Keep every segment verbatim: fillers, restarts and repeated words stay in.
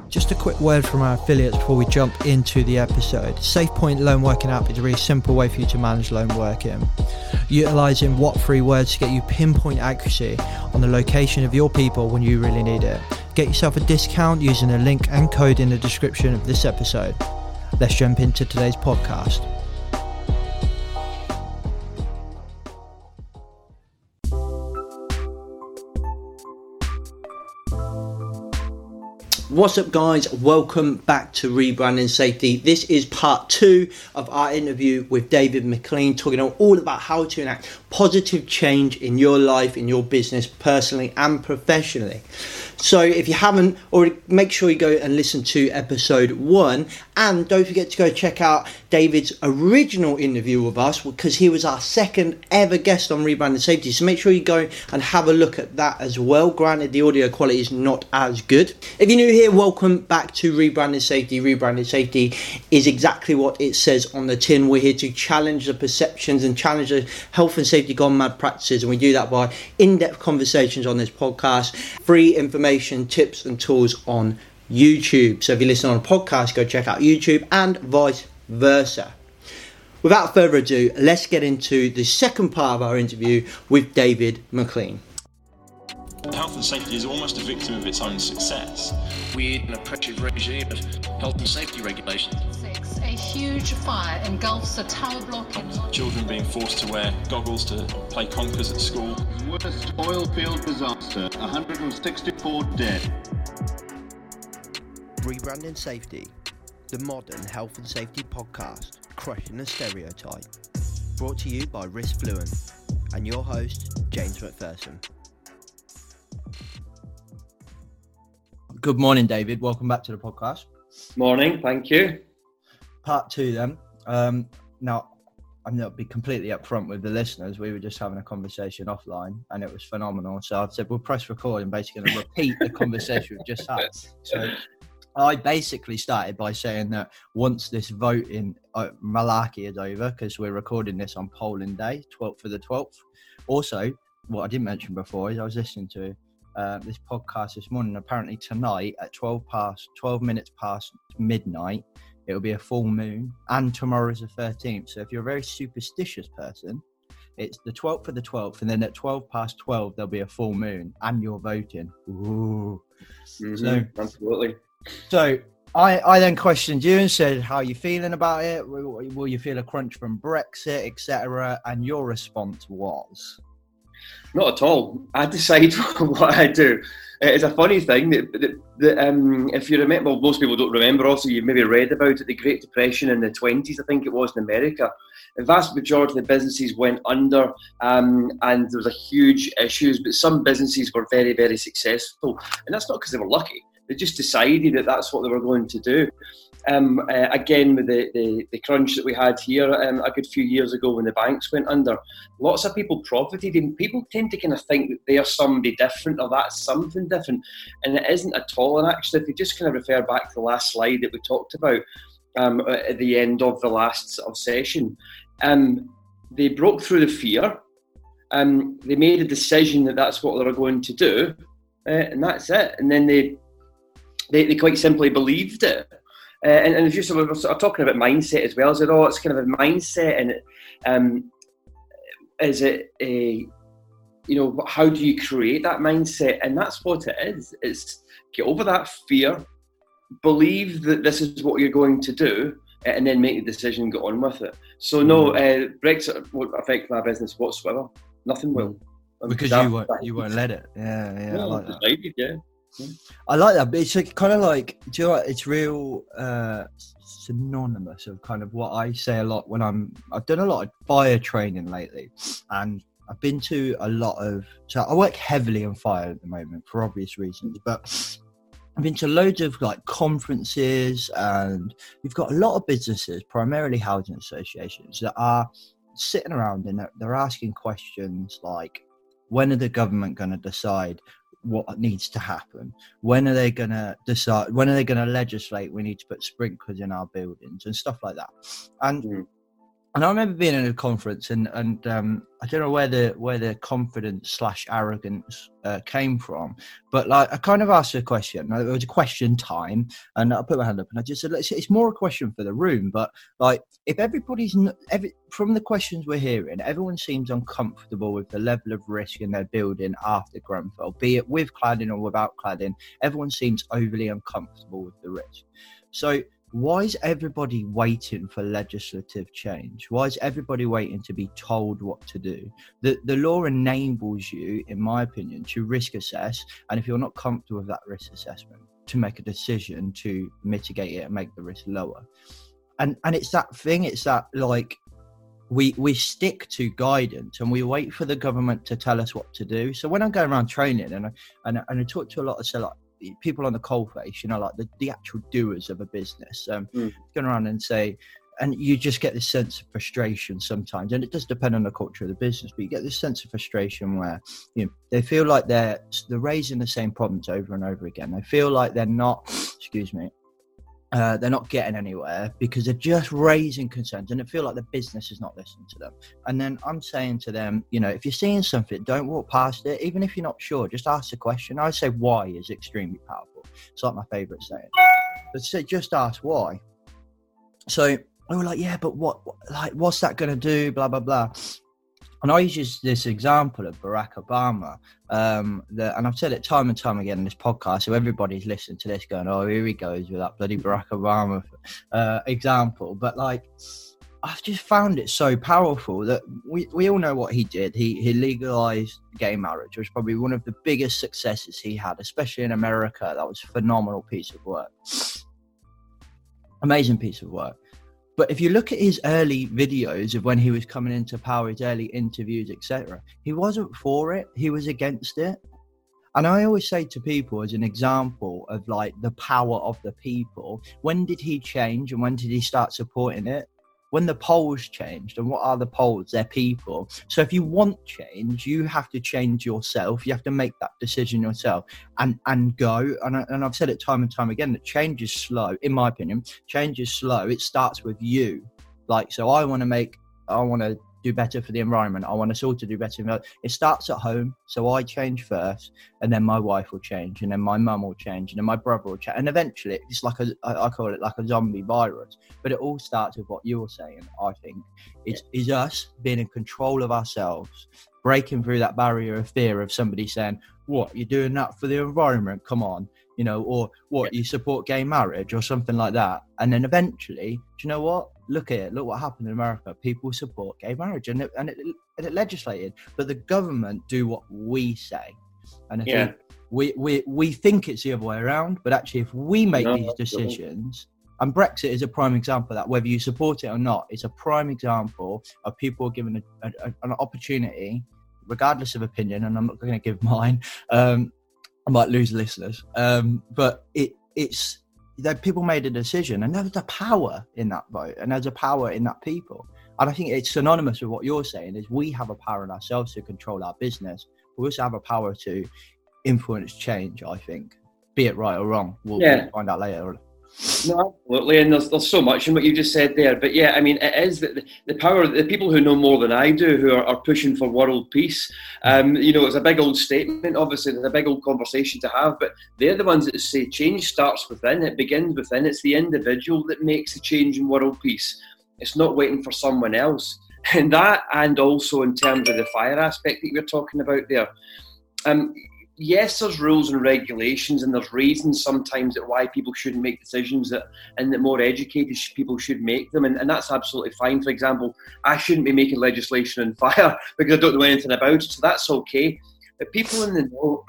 Just a quick word from our affiliates before we jump into the episode. SafePoint Loan Working app is a really simple way for you to manage loan working, utilising what-free words to get you pinpoint accuracy on the location of your people when you really need it. Get yourself a discount using the link and code in the description of this episode. Let's jump into today's podcast. What's up, guys? Welcome back to Rebranding Safety. This is part two of our interview with David McLean, talking all about how to enact positive change in your life, in your business, personally and professionally. So if you haven't already, make sure you go and listen to episode one, and don't forget to go check out David's original interview with us, because he was our second ever guest on Rebranding Safety. So make sure you go and have a look at that as well. Granted, the audio quality is not as good. If you're new here, welcome back to Rebranding Safety. Rebranding Safety is exactly what it says on the tin. We're here to challenge the perceptions and challenge the health and safety gone mad practices, and we do that by in-depth conversations on this podcast, free information, tips and tools on YouTube. So if you listen on a podcast, go check out YouTube, and vice versa. Without further ado, let's get into the second part of our interview with David McLean. Health and safety is almost a victim of its own success. We're in an oppressive regime of health and safety regulations. Six, a huge fire engulfs a tower block in... Children being forced to wear goggles to play conkers at school. Worst oil field disaster, one hundred sixty-four dead. Rebranding Safety, the modern health and safety podcast, crushing the stereotype. Brought to you by Risk Fluent and your host, James McPherson. Good morning, David. Welcome back to the podcast. Morning, thank you. Part two then. Um, now, I'm going to be completely upfront with the listeners. We were just having a conversation offline and it was phenomenal. So I've said we'll press record and basically going to repeat the conversation we've just had. So I basically started by saying that once this voting uh, malarkey is over, because we're recording this on polling day, twelfth for the twelfth. Also, what I didn't mention before is I was listening to Uh, this podcast this morning. Apparently tonight at twelve past twelve minutes past midnight, it'll be a full moon, and tomorrow's the thirteenth. So if you're a very superstitious person, it's the twelfth for the twelfth, and then at twelve past twelve there'll be a full moon, and you're voting. Ooh. Mm-hmm, so absolutely. So I, I then questioned you and said, how are you feeling about it? Will, will you feel a crunch from Brexit, et cetera? And your response was? Not at all. I decide what I do. It's a funny thing that, that, that um, if you remember, well, most people don't remember, also you maybe read about it, the Great Depression in the twenties, I think it was, in America. The vast majority of the businesses went under, um, and there was a huge issues, but some businesses were very, very successful. And that's not because they were lucky. They just decided that that's what they were going to do. Um, uh, again, with the, the, the crunch that we had here um, a good few years ago when the banks went under, lots of people profited, and people tend to kind of think that they are somebody different or that's something different, and it isn't at all. And actually, if you just kind of refer back to the last slide that we talked about um, at the end of the last sort of session, um, they broke through the fear, um, they made a decision that that's what they were going to do, uh, and that's it. And then they, they, they quite simply believed it. Uh, and, and if you sort of, sort of talking about mindset as well, is it all? It's kind of a mindset, and it, um, is it a, you know, how do you create that mindset? And that's what it is. It's get over that fear, believe that this is what you're going to do, and then make the decision and get on with it. So no, uh, Brexit won't affect my business whatsoever. Nothing will. Because you won't, you won't let it. Yeah, yeah. No, I like that. that. Yeah. I like that, but it's like, kind of like, do you know what? It's real uh, synonymous of kind of what I say a lot when I'm, I've done a lot of fire training lately, and I've been to a lot of, so I work heavily on fire at the moment for obvious reasons, but I've been to loads of like conferences, and we've got a lot of businesses, primarily housing associations, that are sitting around and they're asking questions like, when are the government going to decide what needs to happen? When are they going to decide? When are they going to legislate we need to put sprinklers in our buildings and stuff like that? And mm. And I remember being in a conference, and and um, I don't know where the where the confidence slash arrogance uh, came from, but like I kind of asked a question. It was a question time, and I put my hand up, and I just said, "It's, it's more a question for the room." But like, if everybody's n- every, from the questions we're hearing, everyone seems uncomfortable with the level of risk in their building after Grenfell, be it with cladding or without cladding. Everyone seems overly uncomfortable with the risk. So why is everybody waiting for legislative change? Why is everybody waiting to be told what to do? The the law enables you, in my opinion, to risk assess, and if you're not comfortable with that risk assessment, to make a decision to mitigate it and make the risk lower. And and it's that thing, it's that like we we stick to guidance and we wait for the government to tell us what to do. So when I'm going around training and I, and I, and I talk to a lot of so like people on the coalface, you know, like the, the actual doers of a business, um, mm. going around and say, and you just get this sense of frustration sometimes, and it does depend on the culture of the business, but you get this sense of frustration where, you know, they feel like they're they're raising the same problems over and over again. They feel like they're not, excuse me, uh, they're not getting anywhere because they're just raising concerns, and they feel like the business is not listening to them. And then I'm saying to them, you know, if you're seeing something, don't walk past it. Even if you're not sure, just ask the question. I say why is extremely powerful. It's like my favorite saying. But say, just ask why. So we were like, yeah, but what, what like, what's that going to do? Blah, blah, blah. And I use this example of Barack Obama, um, that, and I've said it time and time again in this podcast, so everybody's listening to this going, oh, here he goes with that bloody Barack Obama uh, example. But like, I've just found it so powerful that we, we all know what he did. He, he legalized gay marriage, which was probably one of the biggest successes he had, especially in America. That was a phenomenal piece of work. Amazing piece of work. But if you look at his early videos of when he was coming into power, his early interviews, et cetera, he wasn't for it. He was against it. And I always say to people as an example of like the power of the people, when did he change and when did he start supporting it? When the polls changed. And what are the polls? They're people. So if you want change, you have to change yourself. You have to make that decision yourself and, and go. And, I, and I've said it time and time again that change is slow. In my opinion, change is slow. It starts with you. Like, so I want to make, I want to do better for the environment. I want us all to do better. It starts at home. So I change first, and then my wife will change, and then my mum will change, and then my brother will change. And eventually it's like a, I call it like a zombie virus, but it all starts with what you're saying. I think it's yeah. is us being in control of ourselves, breaking through that barrier of fear of somebody saying, what, you're doing that for the environment? Come on. You know, or what, you support gay marriage or something like that. And then eventually, do you know what? Look at it. Look what happened in America. People support gay marriage, and it, and it, and it legislated. But the government do what we say. And I yeah. think we, we, we think it's the other way around, but actually if we make no, these decisions, and Brexit is a prime example of that, whether you support it or not, it's a prime example of people given a, a, an opportunity, regardless of opinion, and I'm not going to give mine, um, I might lose listeners, um, but it it's that people made a decision, and there's a power in that vote, and there's a power in that people. And I think it's synonymous with what you're saying, is we have a power in ourselves to control our business. We also have a power to influence change, I think, be it right or wrong. We'll, yeah. we'll find out later. No, absolutely, and there's there's so much in what you just said there. But yeah, I mean, it is the, the power of the people who know more than I do, who are, are pushing for world peace. Um, you know, it's a big old statement. Obviously, there's a big old conversation to have. But they're the ones that say change starts within. It begins within. It's the individual that makes the change in world peace. It's not waiting for someone else. And that, and also in terms of the fire aspect that you're talking about there. Um, Yes, there's rules and regulations, and there's reasons sometimes that why people shouldn't make decisions, that and that more educated people should make them, and, and that's absolutely fine. For example, I shouldn't be making legislation on fire because I don't know anything about it, so that's okay. But people in the know,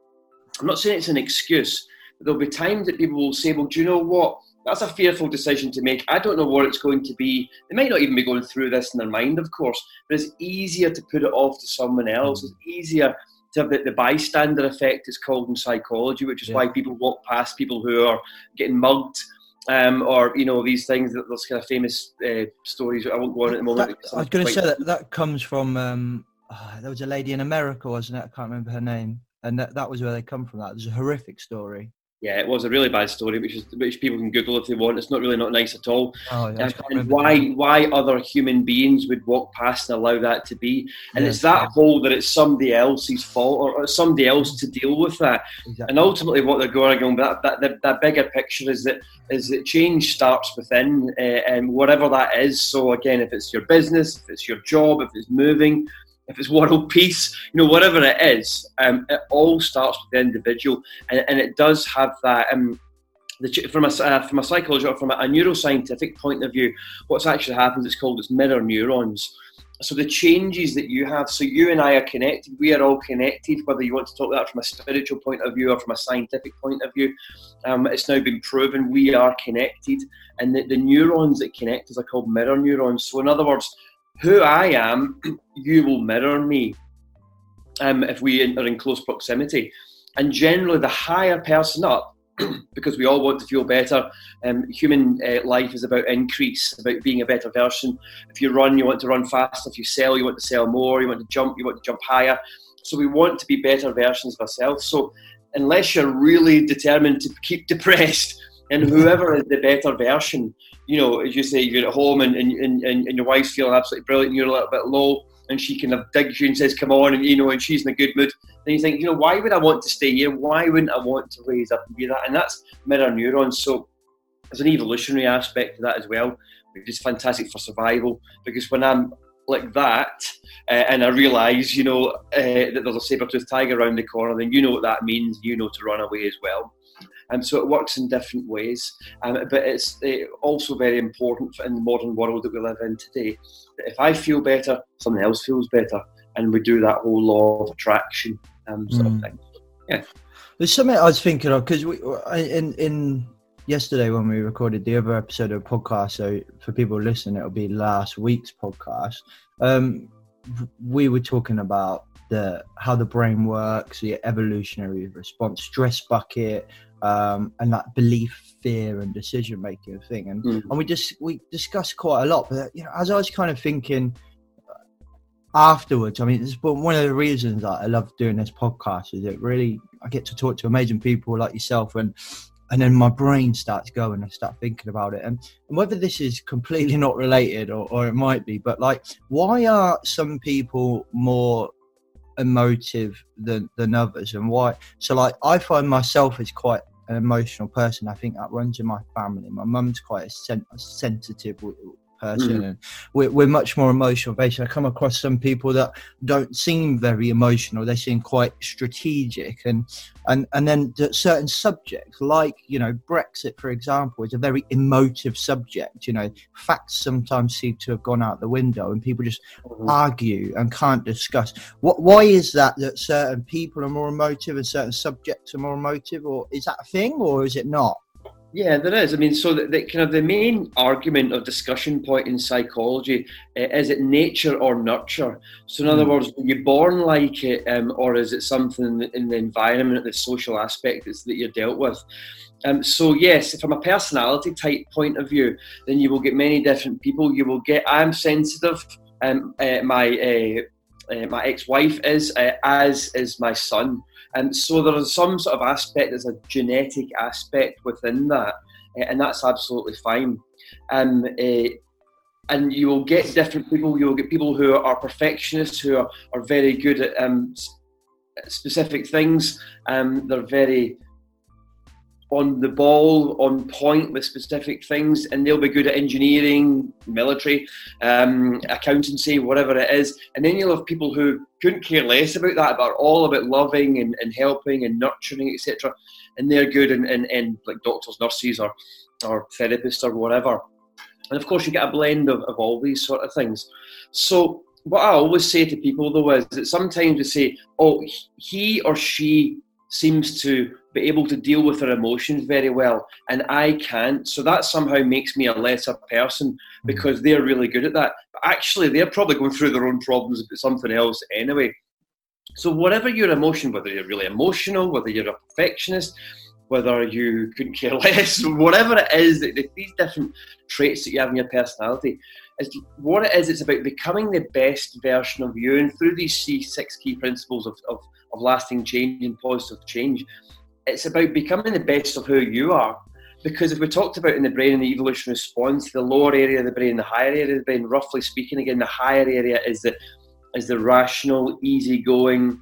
I'm not saying it's an excuse, but there'll be times that people will say, well, do you know what? That's a fearful decision to make. I don't know what it's going to be. They might not even be going through this in their mind, of course, but it's easier to put it off to someone else. It's easier to have the, the bystander effect, it's called in psychology, which is yeah. why people walk past people who are getting mugged, um, or, you know, these things, that those kind of famous uh, stories. I won't go on at the moment. That, I was going to say that that comes from, um, oh, there was a lady in America, wasn't it? I can't remember her name. And that, that was where they come from. That was a horrific story. Yeah, it was a really bad story, which is which people can Google if they want. It's not really not nice at all. Oh, yeah, and, and why why other human beings would walk past and allow that to be, and yeah, it's that whole that it's somebody else's fault or, or somebody else to deal with that. Exactly. And ultimately, what they're going on that that, that that bigger picture is that is that change starts within, uh, and whatever that is. So again, if it's your business, if it's your job, if it's moving, if it's world peace, you know, whatever it is, um, it all starts with the individual, and, and it does have that. Um, the, from a uh, from a psychological, from a, a neuroscientific point of view, what's actually happens? It's called it's mirror neurons. So the changes that you have, so you and I are connected. We are all connected. Whether you want to talk that from a spiritual point of view or from a scientific point of view, um, it's now been proven we are connected, and the, the neurons that connect us are called mirror neurons. So in other words, who I am, you will mirror me um, if we are in close proximity. And generally, the higher person up, because we all want to feel better, um, human uh, life is about increase, about being a better version. If you run, you want to run faster. If you sell, you want to sell more. You want to jump, you want to jump higher. So we want to be better versions of ourselves. So unless you're really determined to keep depressed, and whoever is the better version, you know, as you say, you're at home and, and, and, and your wife's feeling absolutely brilliant and you're a little bit low, and she kind of digs you and says, come on, and you know, and she's in a good mood, then you think, you know, why would I want to stay here? Why wouldn't I want to raise up and be that? And that's mirror neurons. So there's an evolutionary aspect to that as well, which is fantastic for survival, because when I'm like that uh, and I realise, you know, uh, that there's a saber-toothed tiger around the corner, then you know what that means, you know to run away as well. And so it works in different ways, um, but it's uh, also very important in the modern world that we live in today, that if I feel better, someone else feels better, and we do that whole law of attraction um, sort mm. of thing. Yeah. There's something I was thinking of, because we in in yesterday when we recorded the other episode of the podcast, so for people listening, it'll be last week's podcast, um, we were talking about the how the brain works, the evolutionary response, stress bucket, Um, and that belief, fear, and decision-making thing, and mm. and we just we discussed quite a lot. But you know, as I was kind of thinking afterwards, I mean, it's one of the reasons that I love doing this podcast is it really I get to talk to amazing people like yourself, and and then my brain starts going. I start thinking about it, and, and whether this is completely not related or, or it might be, but like, why are some people more emotive than than others, and why? So like, I find myself as quite an emotional person. I think that runs in my family. My mum's quite a, sen- a sensitive person, mm. and we're, we're much more emotional based. I come across some people that don't seem very emotional. They seem quite strategic, and and and then certain subjects, like, you know, Brexit, for example, is a very emotive subject. You know, facts sometimes seem to have gone out the window, and people just mm. argue and can't discuss. What? Why is that? That certain people are more emotive and certain subjects are more emotive, or is that a thing, or is it not? Yeah, there is. I mean, so the, the kind of the main argument or discussion point in psychology uh, is it nature or nurture? So in other mm. words, are you born like it, um, or is it something in the environment, the social aspect that's, that you're dealt with? Um, so yes, from a personality type point of view, then you will get many different people. You will get, I'm sensitive, um, uh, my uh, uh, my ex-wife is, uh, as is my son. And so there is some sort of aspect, there's a genetic aspect within that, and that's absolutely fine. Um, uh, and you will get different people, you will get people who are perfectionists, who are, are very good at um, specific things. Um, they're very on the ball, on point with specific things, and they'll be good at engineering, military, um, accountancy, whatever it is. And then you'll have people who couldn't care less about that, but are all about loving and, and helping and nurturing, et cetera. And they're good in, in, in like doctors, nurses, or or therapists, or whatever. And of course, you get a blend of, of all these sort of things. So what I always say to people, though, is that sometimes we say, oh, he or she seems to be able to deal with their emotions very well, and I can't. So that somehow makes me a lesser person because they're really good at that. But actually, they're probably going through their own problems about something else anyway. So whatever your emotion, whether you're really emotional, whether you're a perfectionist, whether you couldn't care less, whatever it is, these different traits that you have in your personality, is what it is. It's about becoming the best version of you, and through these six key principles of, of, of lasting change and positive change, it's about becoming the best of who you are. Because if we talked about in the brain and the evolution response, the lower area of the brain, the higher area of the brain, roughly speaking, again, the higher area is the, is the rational, easygoing,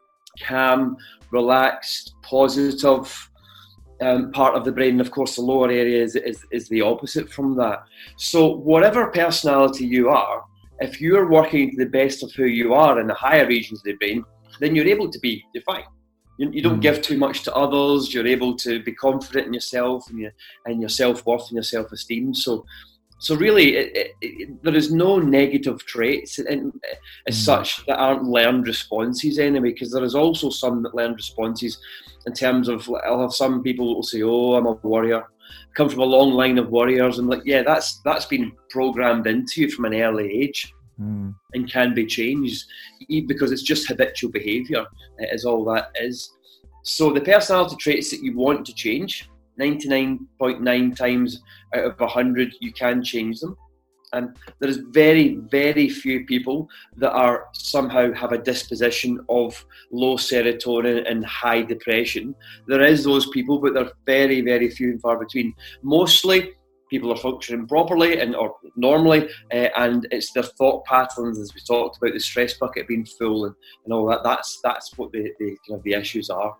calm, relaxed, positive um, part of the brain. And of course, the lower area is, is, is the opposite from that. So whatever personality you are, if you're working to the best of who you are in the higher regions of the brain, then you're able to be defined. You, you don't mm. give too much to others. You're able to be confident in yourself and your, and your self-worth and your self-esteem. So so really, it, it, it, there is no negative traits in, as mm. such that aren't learned responses anyway, because there is also some that learned responses in terms of, I'll have some people who will say, oh, I'm a warrior. I come from a long line of warriors. And like, yeah, that's that's been programmed into you from an early age. Mm. And can be changed because it's just habitual behaviour is all that is. So the personality traits that you want to change, ninety-nine point nine times out of one hundred you can change them. And there is very, very few people that are somehow have a disposition of low serotonin and high depression. There is those people, but they're very, very few and far between. Mostly people are functioning properly and or normally, uh, and it's their thought patterns, as we talked about, the stress bucket being full and, and all that. That's that's what the, the kind of the issues are.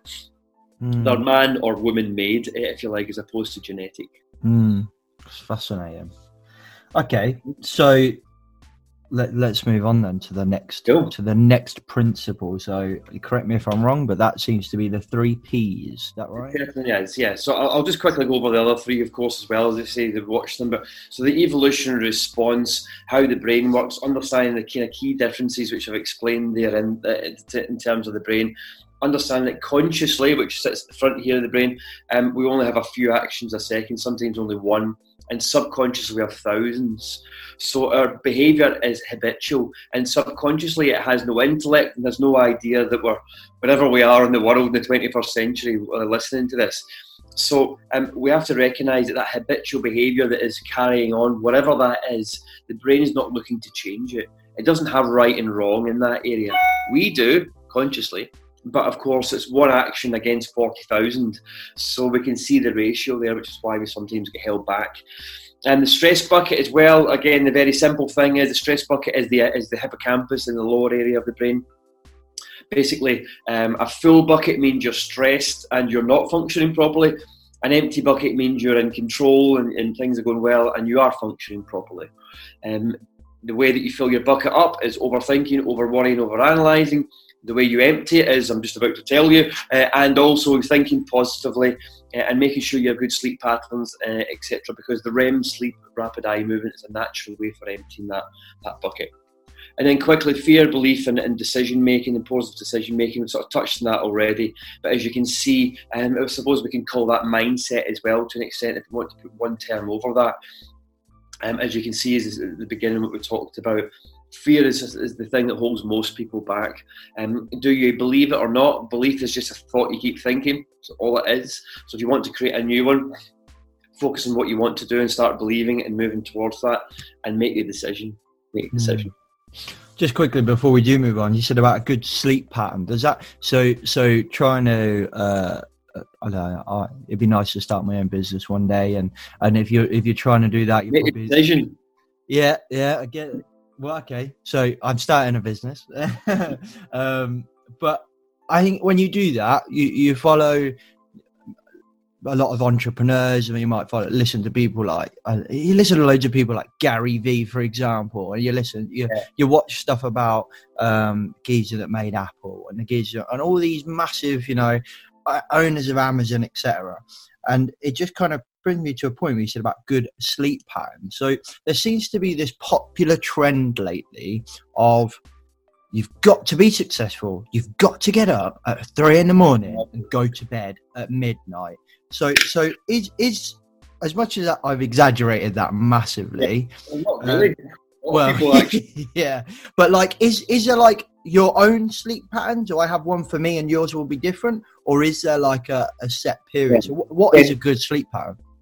Mm. They're man or woman made, if you like, as opposed to genetic. Mm. It's fascinating. Okay, so let, let's move on then to the next cool. to the next principle. So correct me if I'm wrong, but that seems to be the three Ps. Is that right? It definitely is, yeah. So I'll, I'll just quickly go over the other three, of course, as well, as I say, they've watched them. But so the evolutionary response, how the brain works, understanding the kind of key differences which I've explained there in, uh, in terms of the brain. Understanding that consciously, which sits at the front here of the brain, um, we only have a few actions a second, sometimes only one. And subconsciously we have thousands. So our behaviour is habitual, and subconsciously it has no intellect and there's no idea that we're, wherever we are in the world in the twenty-first century, uh, listening to this. So um, we have to recognise that that habitual behaviour that is carrying on, whatever that is, the brain is not looking to change it. It doesn't have right and wrong in that area. We do, consciously. But of course, it's one action against forty thousand. So we can see the ratio there, which is why we sometimes get held back. And the stress bucket as well, again, the very simple thing is the stress bucket is the is the hippocampus in the lower area of the brain. Basically, um, a full bucket means you're stressed and you're not functioning properly. An empty bucket means you're in control and, and things are going well and you are functioning properly. Um, the way that you fill your bucket up is overthinking, over-worrying, over-analysing. The way you empty it is, I'm just about to tell you, uh, and also thinking positively uh, and making sure you have good sleep patterns, uh, et cetera. Because the R E M sleep, rapid eye movement, is a natural way for emptying that, that bucket. And then quickly, fear, belief, and, and decision making, and positive decision making. We've sort of touched on that already. But as you can see, um, I suppose we can call that mindset as well to an extent if we want to put one term over that. Um, as you can see, is at the beginning what we talked about. Fear is, is the thing that holds most people back. Um, do you believe it or not? Belief is just a thought you keep thinking. That's all it is. So if you want to create a new one, focus on what you want to do and start believing and moving towards that and make the decision. Make a decision. Just quickly before we do move on, you said about a good sleep pattern. Does that so so trying to uh, I don't know, I, it'd be nice to start my own business one day, and, and if you're if you're trying to do that, you make a decision. Yeah, yeah, I get it. Well, okay. So I'm starting a business, um, but I think when you do that, you, you follow a lot of entrepreneurs. I mean, you might follow, listen to people like uh, you listen to loads of people like Gary Vee, for example, and you listen, you yeah. you watch stuff about um, geezer that made Apple and the geezer and all these massive, you know, owners of Amazon, et cetera. And it just kind of brings me to a point where you said about good sleep pattern. So there seems to be this popular trend lately of you've got to be successful. You've got to get up at three in the morning and go to bed at midnight. So, so is is as much as that, I've exaggerated that massively. Yeah, not really. Um, well, yeah, but like, is is there like your own sleep patterns? Do I have one for me and yours will be different, or is there like a, a set period? Yeah. So, what, what yeah. is a good sleep pattern?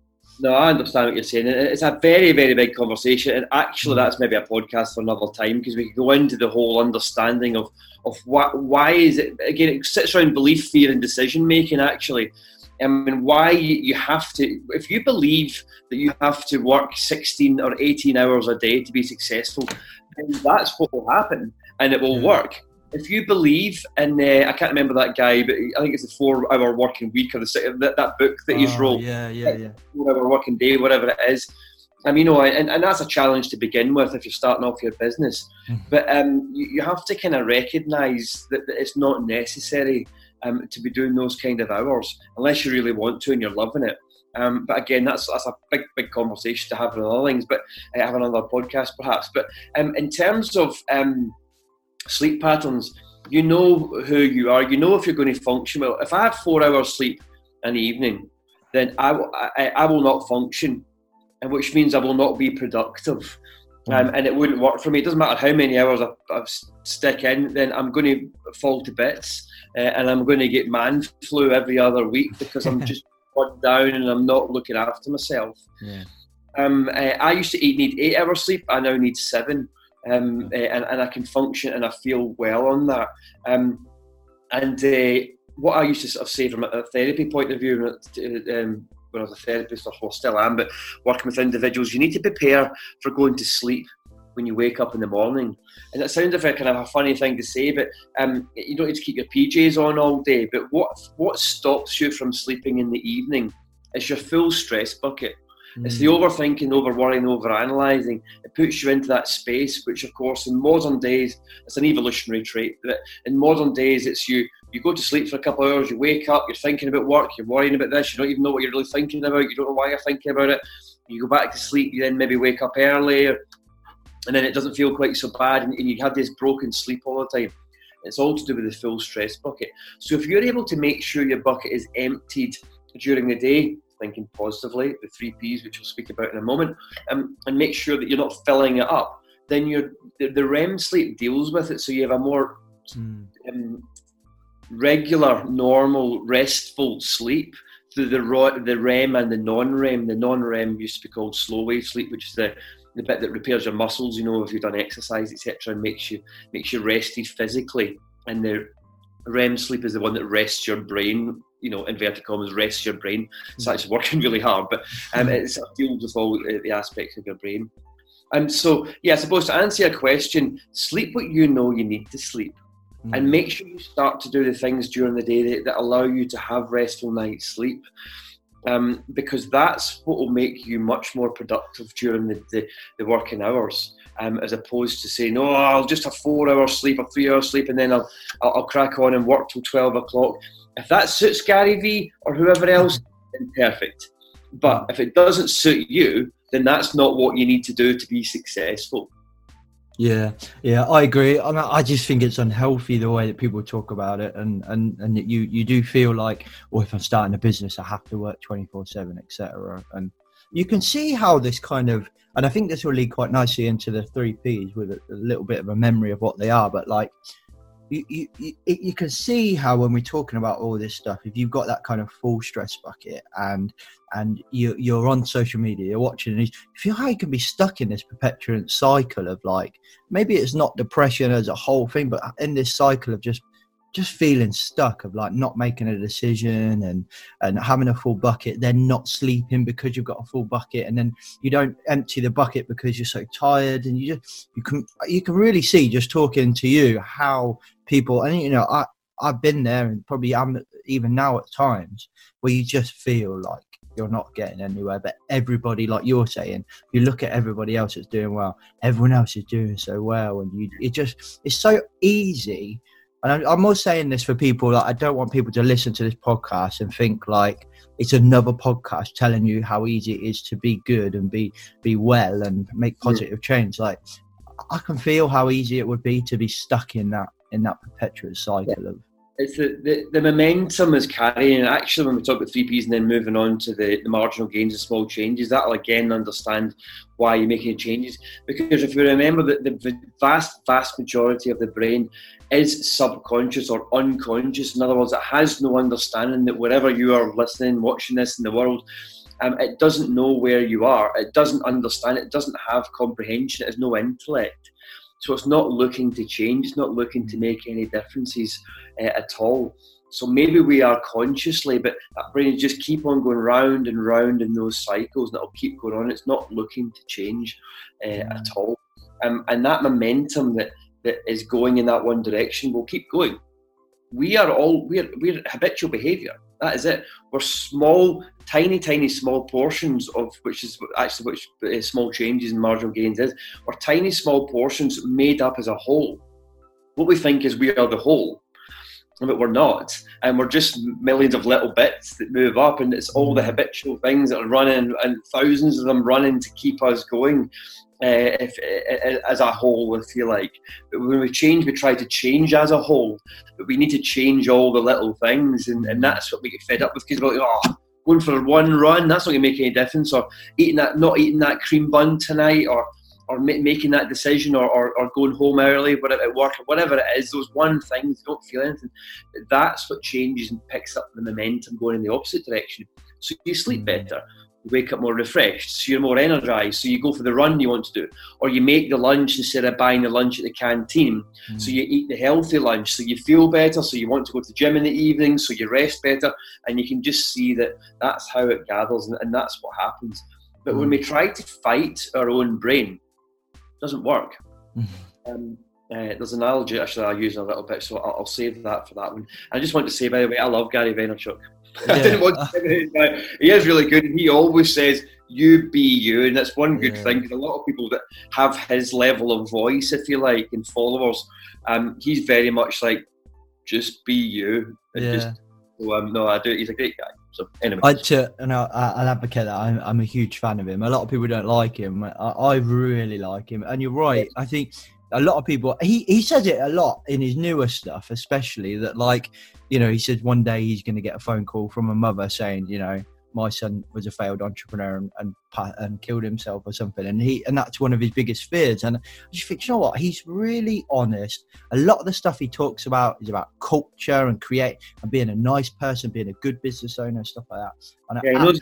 No, I understand what you're saying. It's a very, very big conversation, and actually, that's maybe a podcast for another time because we could go into the whole understanding of of what why is it again. It sits around belief, fear, and decision making. Actually, I mean, why you have to. If you believe that you have to work sixteen or eighteen hours a day to be successful, then that's what will happen, and it will work. If you believe in, uh, I can't remember that guy, but I think it's the four-hour working week or the that, that book that he's oh, wrote. Yeah, yeah, yeah. Four-hour working day, whatever it is. I mean, you know, and, and that's a challenge to begin with if you're starting off your business. Mm-hmm. But um, you, you have to kind of recognise that, that it's not necessary um, to be doing those kind of hours unless you really want to and you're loving it. Um, but again, that's that's a big, big conversation to have with other things. But I have another podcast perhaps. But um, in terms of um, sleep patterns, you know who you are. You know if you're going to function well. If I have four hours sleep in the evening, then I, w- I, I will not function, and which means I will not be productive. Um, and it wouldn't work for me. It doesn't matter how many hours I, I stick in, then I'm going to fall to bits, uh, and I'm going to get man flu every other week because I'm just run down and I'm not looking after myself. Yeah. Um, uh, I used to eat, need eight hours sleep. I now need seven. Um, uh, and, and I can function and I feel well on that. Um, and uh, what I used to sort of say from a therapy point of view, um, when I was a therapist, or still am, but working with individuals, you need to prepare for going to sleep when you wake up in the morning. And it sounds like a kind of a funny thing to say, but um, you don't need to keep your P Js on all day. But what what stops you from sleeping in the evening is your full stress bucket. It's the overthinking, over-worrying, over-analysing. It puts you into that space, which, of course, in modern days, it's an evolutionary trait. But in modern days, it's you you go to sleep for a couple of hours, you wake up, you're thinking about work, you're worrying about this, you don't even know what you're really thinking about, you don't know why you're thinking about it. You go back to sleep, you then maybe wake up early, and then it doesn't feel quite so bad, and you have this broken sleep all the time. It's all to do with the full stress bucket. So if you're able to make sure your bucket is emptied during the day, thinking positively, the three P's, which we'll speak about in a moment, um, and make sure that you're not filling it up, then you're, the, the R E M sleep deals with it, so you have a more mm. um, regular, normal, restful sleep through the, the R E M and the non-R E M. The non-R E M used to be called slow wave sleep, which is the, the bit that repairs your muscles, you know, if you've done exercise, et cetera, and makes you, makes you rested physically. And the R E M sleep is the one that rests your brain, you know, inverted commas, rests your brain. It's actually working really hard, but um, it sort of deals with all the aspects of your brain. And so, yeah, I suppose to answer your question, sleep what you know you need to sleep. Mm. And make sure you start to do the things during the day that, that allow you to have restful night's sleep. Um, because that's what will make you much more productive during the, the, the working hours. Um, as opposed to saying, oh, I'll just have four hours sleep or three hours sleep and then I'll, I'll, I'll crack on and work till twelve o'clock. If that suits Gary Vee or whoever else, then perfect. But if it doesn't suit you, then that's not what you need to do to be successful. Yeah, yeah, I agree. I, mean, I just think it's unhealthy the way that people talk about it, and and and you you do feel like, well, if I'm starting a business, I have to work twenty-four seven, et cetera. And you can see how this kind of, and I think this will lead quite nicely into the three Ps with a, a little bit of a memory of what they are. But like, you, you, you, you can see how when we're talking about all this stuff, if you've got that kind of full stress bucket and and you, you're on social media, you're watching these, you feel how you can be stuck in this perpetuant cycle of like, maybe it's not depression as a whole thing, but in this cycle of just just feeling stuck, of like not making a decision and and having a full bucket, then not sleeping because you've got a full bucket, and then you don't empty the bucket because you're so tired. And you just you can you can really see, just talking to you, how people, and you know, I I've been there and probably am even now at times, where you just feel like you're not getting anywhere. But everybody, like you're saying, you look at everybody else that's doing well, everyone else is doing so well, and you it just it's so easy. And I'm, I'm more saying this for people that I don't want people to listen to this podcast and think like it's another podcast telling you how easy it is to be good and be be well and make positive change. Like, I can feel how easy it would be to be stuck in that in that perpetual cycle yeah. of. It's the, the, the momentum is carrying. And actually, when we talk about three Ps and then moving on to the, the marginal gains and small changes, that'll again understand why you're making changes. Because if you remember that the vast, vast majority of the brain is subconscious or unconscious. In other words, it has no understanding that wherever you are listening, watching this in the world, Um, it doesn't know where you are. It doesn't understand. It doesn't have comprehension. It has no intellect. So it's not looking to change. It's not looking to make any differences uh, at all. So maybe we are consciously, but that brain just keep on going round and round in those cycles, and it'll keep going on. It's not looking to change uh, at all. Um, and that momentum that, that is going in that one direction will keep going. We are all, we're, we're habitual behaviour. That is it. We're small, tiny, tiny, small portions of, which is actually which uh, small changes and marginal gains is. We're tiny, small portions made up as a whole. What we think is we are the whole, but we're not. And we're just millions of little bits that move up, and it's all the habitual things that are running, and thousands of them running to keep us going. Uh, if, uh, as a whole, if you like. But when we change, we try to change as a whole, but we need to change all the little things, and, and that's what we get fed up with, because we're like, oh, going for one run, that's not going to make any difference, or eating that, not eating that cream bun tonight, or or ma- making that decision, or, or, or going home early, whatever at work, or whatever it is, those one things, you don't feel anything. That's what changes and picks up the momentum going in the opposite direction. So you sleep better. You wake up more refreshed, so you're more energised, so you go for the run you want to do, or you make the lunch instead of buying the lunch at the canteen, mm. so you eat the healthy lunch, so you feel better, so you want to go to the gym in the evening, so you rest better, and you can just see that that's how it gathers, and, and that's what happens. But mm. when we try to fight our own brain, it doesn't work. Mm. Um, uh, there's an analogy actually I use a little bit, so I'll, I'll save that for that one. I just want to say, by the way, I love Gary Vaynerchuk. Yeah. I didn't want to say it. He is really good. He always says, you be you, and that's one good yeah. thing, because a lot of people that have his level of voice, if you like, and followers, um, he's very much like, just be you. And yeah. just, so, um, no, I do. He's a great guy. So anyway, I to, and I, I'll advocate that. I'm, I'm a huge fan of him. A lot of people don't like him. I, I really like him, and you're right. I think a lot of people, he, he says it a lot in his newer stuff, especially that, like, you know, he said one day he's going to get a phone call from a mother saying, you know, my son was a failed entrepreneur and, and and killed himself or something. And he and that's one of his biggest fears. And I just think, you know what? He's really honest. A lot of the stuff he talks about is about culture and create and being a nice person, being a good business owner, stuff like that. And yeah, he knows-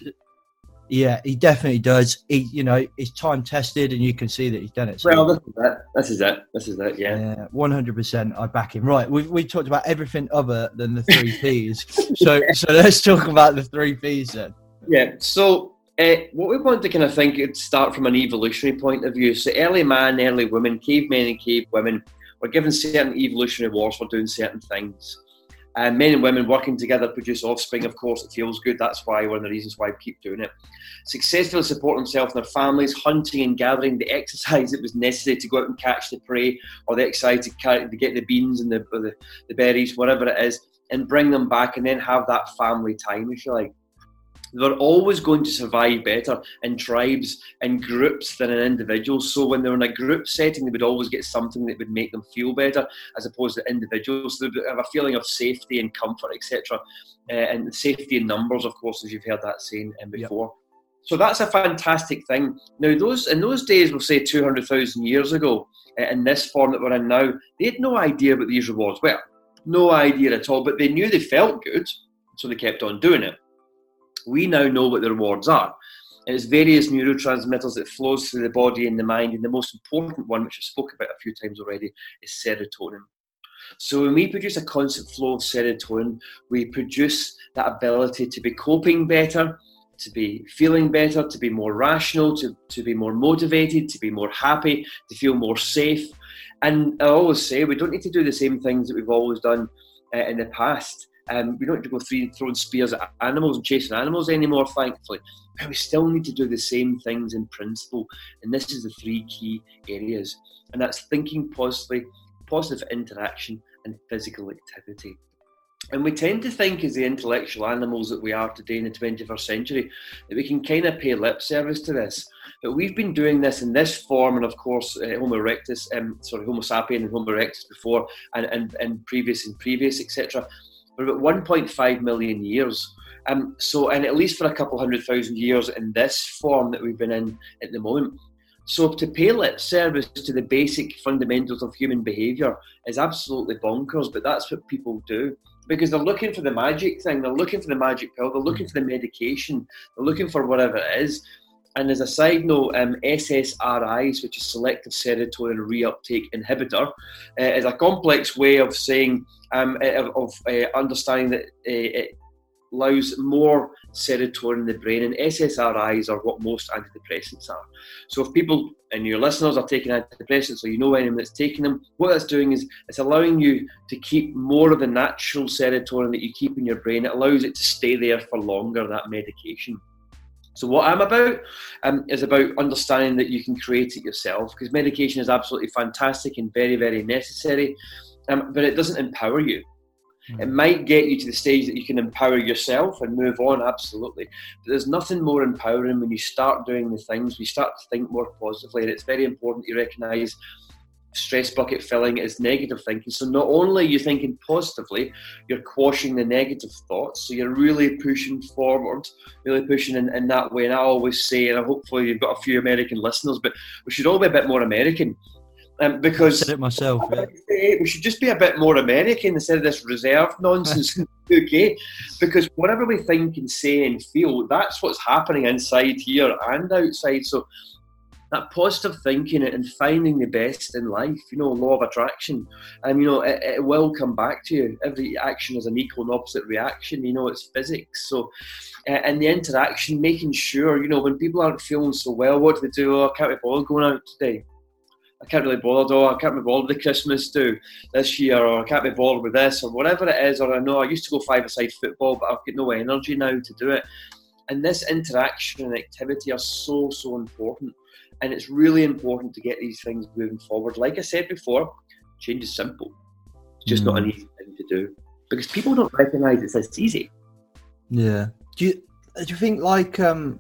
Yeah, he definitely does. He, you know, it's time tested, and you can see that he's done it. So, well, this is it. This is it. This is it. Yeah, yeah, one hundred percent. I back him. Right, we we talked about everything other than the three P's. so so let's talk about the three P's then. Yeah. So uh, what we want to kind of think is start from an evolutionary point of view. So early man, early women, cavemen and cave women were given certain evolutionary wars for doing certain things. And men and women working together produce offspring. Of course, it feels good. That's why one of the reasons why we keep doing it. Successfully support themselves and their families, hunting and gathering, the exercise that was necessary to go out and catch the prey, or the exercise to, carry, to get the beans and the, the, the berries, whatever it is, and bring them back, and then have that family time, if you like. They're always going to survive better in tribes and groups than in individuals. So when they're in a group setting, they would always get something that would make them feel better, as opposed to individuals. They would have a feeling of safety and comfort, et cetera. Uh, and safety in numbers, of course, as you've heard that saying before. Yep. So that's a fantastic thing. Now, those in those days, we'll say two hundred thousand years ago, uh, in this form that we're in now, they had no idea what these rewards were. No idea at all, but they knew they felt good, so they kept on doing it. We now know what the rewards are. And it's various neurotransmitters that flows through the body and the mind, and the most important one, which I spoke about a few times already, is serotonin. So when we produce a constant flow of serotonin, we produce that ability to be coping better, to be feeling better, to be more rational, to, to be more motivated, to be more happy, to feel more safe. And I always say we don't need to do the same things that we've always done uh, in the past. Um, we don't need to go through, throwing spears at animals and chasing animals anymore, thankfully. But we still need to do the same things in principle. And this is the three key areas. And that's thinking positively, positive interaction, and physical activity. And we tend to think, as the intellectual animals that we are today in the twenty-first century, that we can kind of pay lip service to this. But we've been doing this in this form, and of course, uh, Homo erectus, um, sorry, Homo sapien and Homo erectus before, and, and, and previous and previous, et cetera, for about one point five million years. Um, so, and at least for a couple hundred thousand years in this form that we've been in at the moment. So to pay lip service to the basic fundamentals of human behaviour is absolutely bonkers, but that's what people do. because they're looking for the magic thing, they're looking for the magic pill, they're looking for the medication, they're looking for whatever it is. And as a side note, um, S S R Is, which is selective serotonin reuptake inhibitor, uh, is a complex way of saying, um, of, of uh, understanding that uh, it allows more serotonin in the brain, and S S R Is are what most antidepressants are. So if people, and your listeners, are taking antidepressants, or you know anyone that's taking them, what that's doing is it's allowing you to keep more of the natural serotonin that you keep in your brain. It allows it to stay there for longer, that medication. So what I'm about um, is about understanding that you can create it yourself, because medication is absolutely fantastic and very, very necessary, um, but it doesn't empower you. Mm. It might get you to the stage that you can empower yourself and move on, absolutely. But there's nothing more empowering when you start doing the things, you start to think more positively, and it's very important you recognise stress bucket filling is negative thinking. So not only are you thinking positively, you're quashing the negative thoughts. So you're really pushing forward, really pushing in, in that way. And I always say, and hopefully you've got a few American listeners, but we should all be a bit more American. Um, because I said it myself. Yeah. We should just be a bit more American instead of this reserved nonsense in the U K. Because whatever we think and say and feel, that's what's happening inside here and outside. So that positive thinking and finding the best in life, you know, law of attraction, and um, you know, it, it will come back to you. Every action is an equal and opposite reaction, you know, it's physics. So, uh, and the interaction, making sure, you know, when people aren't feeling so well, what do they do? Oh, I can't be bothered going out today. I can't really bother, oh, I can't be bothered with the Christmas do this year, or I can't be bothered with this, or whatever it is, or I know I used to go five-a-side football, but I've got no energy now to do it. And this interaction and activity are so, so important. And it's really important to get these things moving forward. Like I said before, change is simple. It's just mm. not an easy thing to do, because people don't recognise it's as easy. Yeah. Do you do you think, like, um,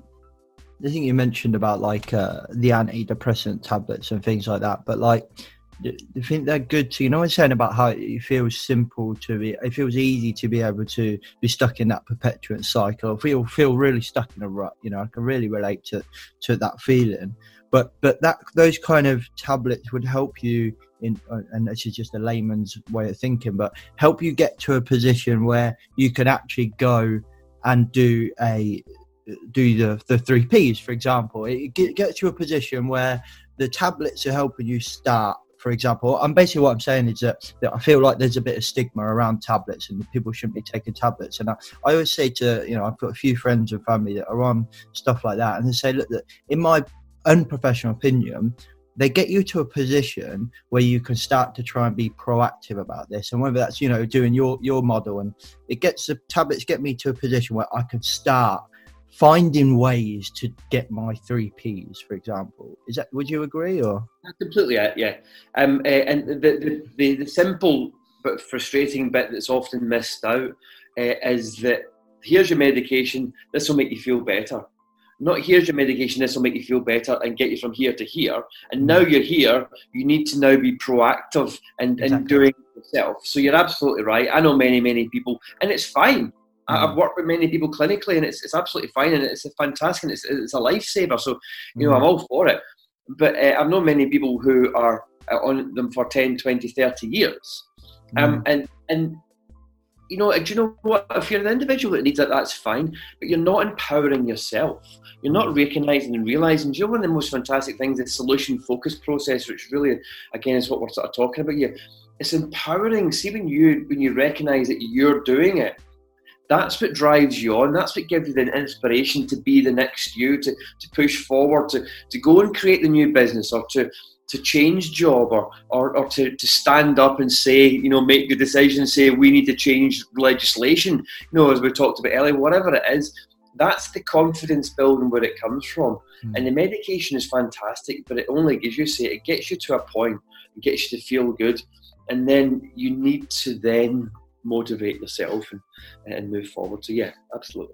I think you mentioned about like uh, the antidepressant tablets and things like that, but like, do you think they're good to, you know, what I'm saying about how it feels simple to be, it feels easy to be able to be stuck in that perpetual cycle, feel feel really stuck in a rut, you know, I can really relate to, to that feeling. But but that those kind of tablets would help you in, and this is just a layman's way of thinking, but help you get to a position where you can actually go and do a do the the three Ps, for example. It gets you a position where the tablets are helping you start. For example, and basically what I'm saying is that, that I feel like there's a bit of stigma around tablets, and people shouldn't be taking tablets. And I, I always say to, you know, I've got a few friends and family that are on stuff like that, and they say, look, that in my unprofessional opinion, they get you to a position where you can start to try and be proactive about this. And whether that's, you know, doing your, your model, and it gets the tablets get me to a position where I can start finding ways to get my three Ps, for example. Is that, would you agree? Or completely, yeah. Um, uh, and the, the the the simple but frustrating bit that's often missed out uh, is that here's your medication, this will make you feel better. Not here's your medication, this will make you feel better and get you from here to here. And now you're here, you need to now be proactive and, exactly. and doing it yourself. So you're absolutely right. I know many, many people, and it's fine. I've worked with many people clinically, and it's it's absolutely fine, and it's fantastic, and it's it's a lifesaver. So, you know, mm. I'm all for it. But uh, I've known many people who are on them for ten, twenty, thirty years. Mm. Um, and, and, you know, do you know what? If you're an individual that needs it, that's fine. But you're not empowering yourself. You're not recognising and realising. You know, one of the most fantastic things is solution focused process, which really, again, is what we're sort of talking about here. It's empowering. See, when you when you recognise that you're doing it, that's what drives you on. That's what gives you the inspiration to be the next you, to, to push forward, to, to go and create the new business, or to, to change job, or, or, or to, to stand up and say, you know, make the decision, say we need to change legislation, you know, as we talked about earlier, whatever it is. That's the confidence building where it comes from. Mm. And the medication is fantastic, but it only gives you, say, it gets you to a point, it gets you to feel good. And then you need to then motivate yourself and, and move forward. So yeah, absolutely.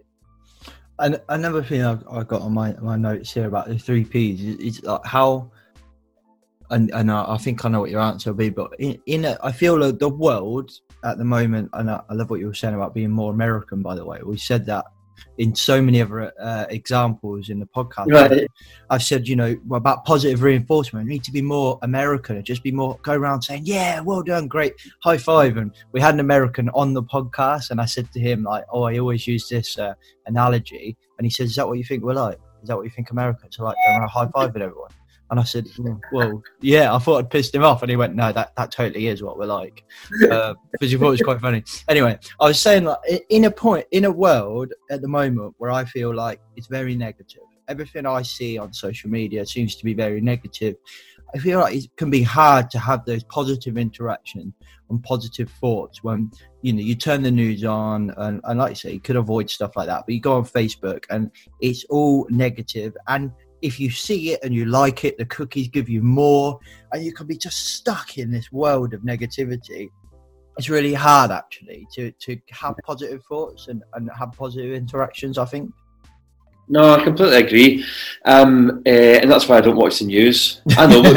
And another thing I, I got on my, my notes here about the three Ps is, is like how, and, and I, I think I know what your answer will be, but in, in a, I feel like the world at the moment, and I, I love what you were saying about being more American, by the way. We said that in so many other uh, examples in the podcast. Right. I've said, you know, about positive reinforcement. We need to be more American and just be more, go around saying, yeah, well done, great, high five. And we had an American on the podcast, and I said to him, like, oh, I always use this uh, analogy. And he says, is that what you think we're like? Is that what you think Americans are like, going around high fiving everyone? And I said, well, yeah, I thought I'd pissed him off. And he went, no, that, that totally is what we're like. Uh, because you thought it was quite funny. Anyway, I was saying, like, in a point, in a world at the moment where I feel like it's very negative, everything I see on social media seems to be very negative. I feel like it can be hard to have those positive interactions and positive thoughts when, you know, you turn the news on and, and like you say, you could avoid stuff like that, but you go on Facebook and it's all negative. And if you see it and you like it, the cookies give you more, and you can be just stuck in this world of negativity. It's really hard, actually, to, to have positive thoughts and, and have positive interactions, I think. No, I completely agree. Um, uh, and that's why I don't watch the news. I know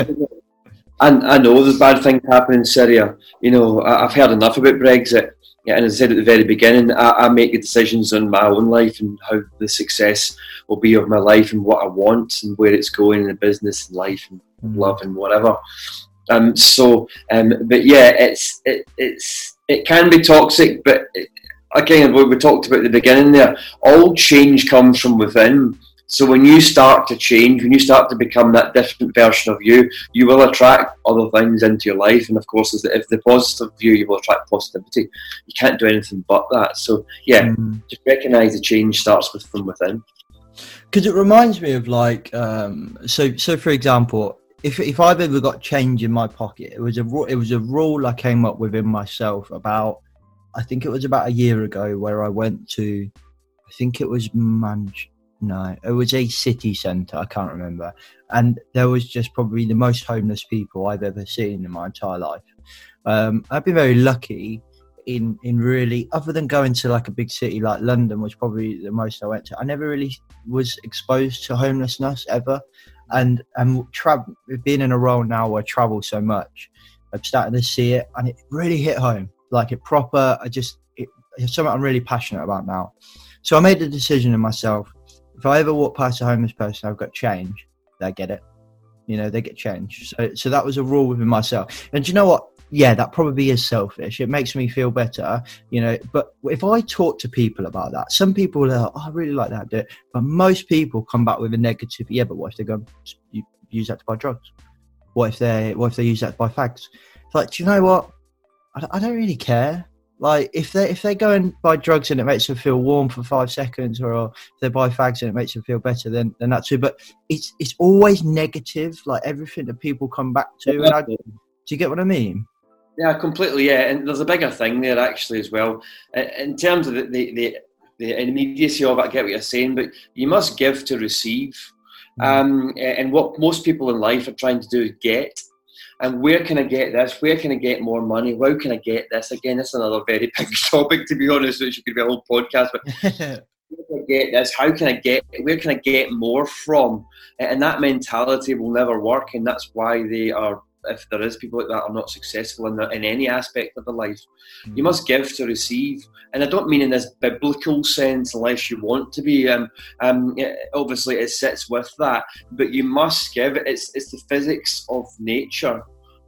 I, I know there's bad things happening in Syria. You know, I, I've heard enough about Brexit. Yeah, and as I said at the very beginning, I, I make the decisions on my own life and how the success will be of my life and what I want and where it's going in the business and life and mm. love and whatever. Um, so, um, but yeah, it's it, it's it can be toxic, but it, again, what we talked about at the beginning there, all change comes from within. So when you start to change, when you start to become that different version of you, you will attract other things into your life. And of course, if the positive view, you will attract positivity. You can't do anything but that. So yeah, mm. just recognise the change starts with from within. Because it reminds me of like, um, so so for example, if if I've ever got change in my pocket, it was a it was a rule I came up with in myself about, I think it was about a year ago, where I went to, I think it was Manchester. No, it was a city centre, I can't remember. And there was just probably the most homeless people I've ever seen in my entire life. Um, I've been very lucky in, in really, other than going to like a big city like London, was probably the most I went to. I never really was exposed to homelessness ever. And, and tra- being in a role now where I travel so much, I'm starting to see it, and it really hit home. Like it proper, I just, it, it's something I'm really passionate about now. So I made the decision in myself, if I ever walk past a homeless person, I've got change, they get it. You know, they get change. So so that was a rule within myself. And do you know what? Yeah, that probably is selfish. It makes me feel better, you know. But if I talk to people about that, some people are like, oh, I really like that. Do it. But most people come back with a negative, yeah, but what if they go you use that to buy drugs? What if they what if they use that to buy fags? It's like, do you know what? I, I don't really care. Like, if they if they go and buy drugs and it makes them feel warm for five seconds, or if they buy fags and it makes them feel better, then, then that's it. But it's it's always negative, like everything that people come back to. And I, do you get what I mean? Yeah, completely, yeah. And there's a bigger thing there, actually, as well. In terms of the, the, the, the immediacy of it, I get what you're saying, but you must give to receive. Mm. Um, and what most people in life are trying to do is get. And where can I get this? Where can I get more money? How can I get this? Again, this is another very big topic, to be honest, which could be a whole podcast. But where can I get this? How can I get? Where can I get more from? And that mentality will never work. And that's why they are, if there is people like that, are not successful in, the, in any aspect of their life. Mm-hmm. You must give to receive. And I don't mean in this biblical sense, unless you want to be. Um, um, obviously, it sits with that. But you must give. It's, it's the physics of nature.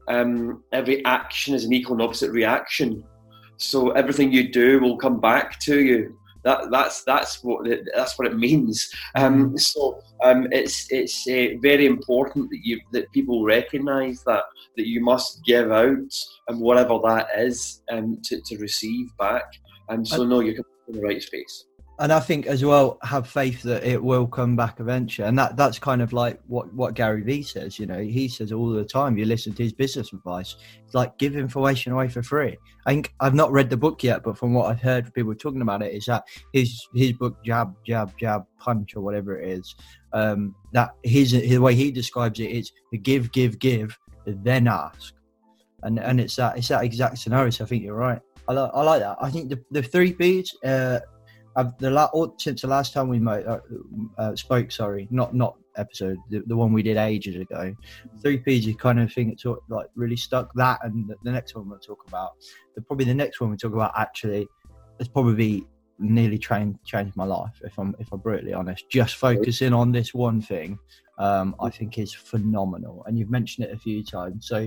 Um, every action is an equal and opposite reaction. So everything you do will come back to you. That that's that's what it, that's what it means. Um, so um, it's it's uh, very important that you that people recognise that that you must give out, and whatever that is, um, to, to receive back. And so, no, you're in the right space. And I think as well, have faith that it will come back eventually. And that, that's kind of like what, what Gary Vee says, you know, he says all the time, you listen to his business advice, it's like give information away for free. I think I've not read the book yet, but from what I've heard people talking about it, is that his, his book, Jab, Jab, Jab, Punch, or whatever it is, um, that his, his way he describes it is to give, give, give, then ask. And, and it's that, it's that exact scenario. So I think you're right. I, li- I like that. I think the, the three P's, uh, I've the la- since the last time we mo- uh, uh, spoke, sorry, not not episode, the, the one we did ages ago. Three P's is kind of thing that's like really stuck. That and the, the next one we'll talk about. The, probably the next one we talk about actually is probably nearly trained, changed my life. If I'm if I'm brutally honest, just focusing on this one thing, um, I think is phenomenal. And you've mentioned it a few times. So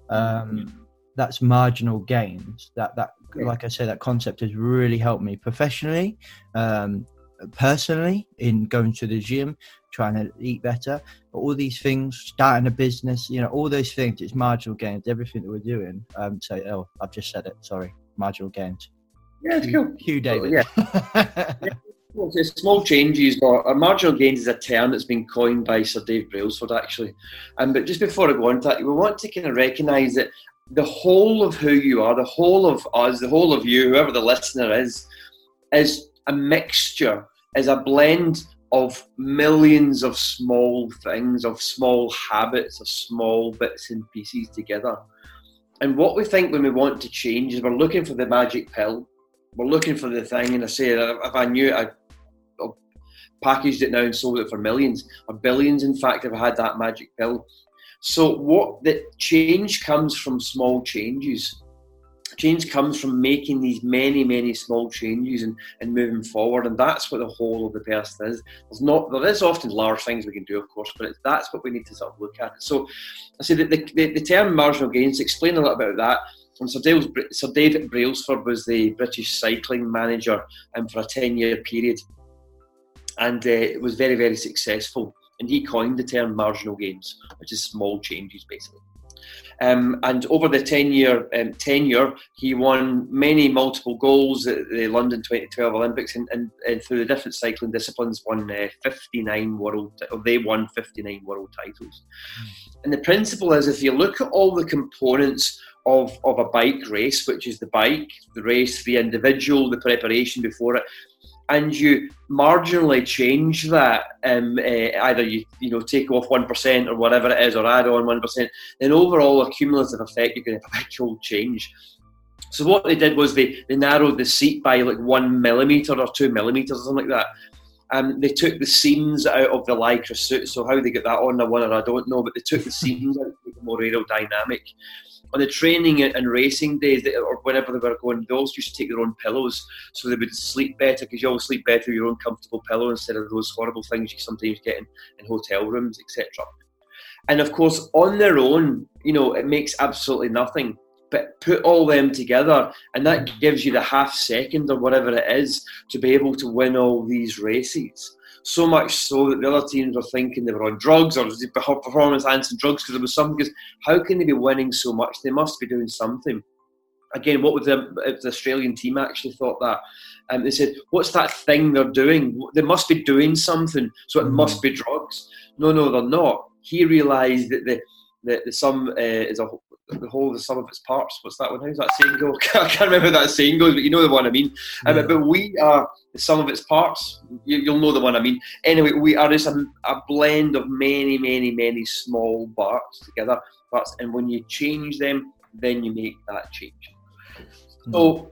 um, that's marginal gains. That that like I say, that concept has really helped me professionally, um, personally, in going to the gym, trying to eat better. All these things, starting a business, you know, all those things. It's marginal gains. Everything that we're doing. Um, so oh, I've just said it. Sorry, marginal gains. Yeah, it's cool. Hugh David. Yeah. yeah. Well, so small changes or, or marginal gains is a term that's been coined by Sir Dave Brailsford, actually. Um, but just before I go on to that, we want to kind of recognise that the whole of who you are, the whole of us, the whole of you, whoever the listener is, is a mixture, is a blend of millions of small things, of small habits, of small bits and pieces together. And what we think when we want to change is we're looking for the magic pill. We're looking for the thing, and I say, if I knew it, I'd, I'd packaged it now and sold it for millions, or billions, in fact, if I had that magic pill. So what the change comes from small changes. Change comes from making these many, many small changes and, and moving forward, and that's what the whole of the person is. There's not, there is often large things we can do, of course, but it's, that's what we need to sort of look at. So I say that the, the, the term marginal gains, explain a little bit about that. And Sir, Dale, Sir David Brailsford was the British cycling manager um, for a ten-year period, and uh, it was very, very successful. And he coined the term marginal gains, which is small changes, basically. Um, and over the ten-year um, tenure, he won many multiple goals at the London twenty twelve Olympics, and, and, and through the different cycling disciplines, won uh, fifty-nine world. Or they won fifty-nine world titles. Mm. And the principle is, if you look at all the components of of a bike race, which is the bike, the race, the individual, the preparation before it, and you marginally change that, um, uh, either you you know take off one percent or whatever it is, or add on one percent, then overall a cumulative effect, you're going to have a big old change. So what they did was they, they narrowed the seat by like one millimetre or two millimetres or something like that. Um, they took the seams out of the Lycra suit, so how they get that on the one, I don't know, but they took the seams out to make it more aerodynamic. On the training and racing days, or whenever they were going, they always used to take their own pillows so they would sleep better, because you always sleep better with your own comfortable pillow instead of those horrible things you sometimes get in, in hotel rooms, et cetera. And of course, on their own, you know, it makes absolutely nothing. But put all them together, and that gives you the half second or whatever it is to be able to win all these races. So much so that the other teams were thinking they were on drugs or performance enhancing drugs, because there was something. Because how can they be winning so much? They must be doing something. Again, what would the, the Australian team actually thought that? And um, they said, "What's that thing they're doing? They must be doing something. So it mm-hmm. must be drugs." No, no, they're not. He realised that the the, the sum uh, is a the whole of the sum of its parts. What's that one? How's that saying go? I can't remember how that saying goes, but you know the one I mean. Yeah. Um, but we are the sum of its parts. You, you'll know the one I mean. Anyway, we are just a, a blend of many, many, many small parts together. Parts, and when you change them, then you make that change. Mm. So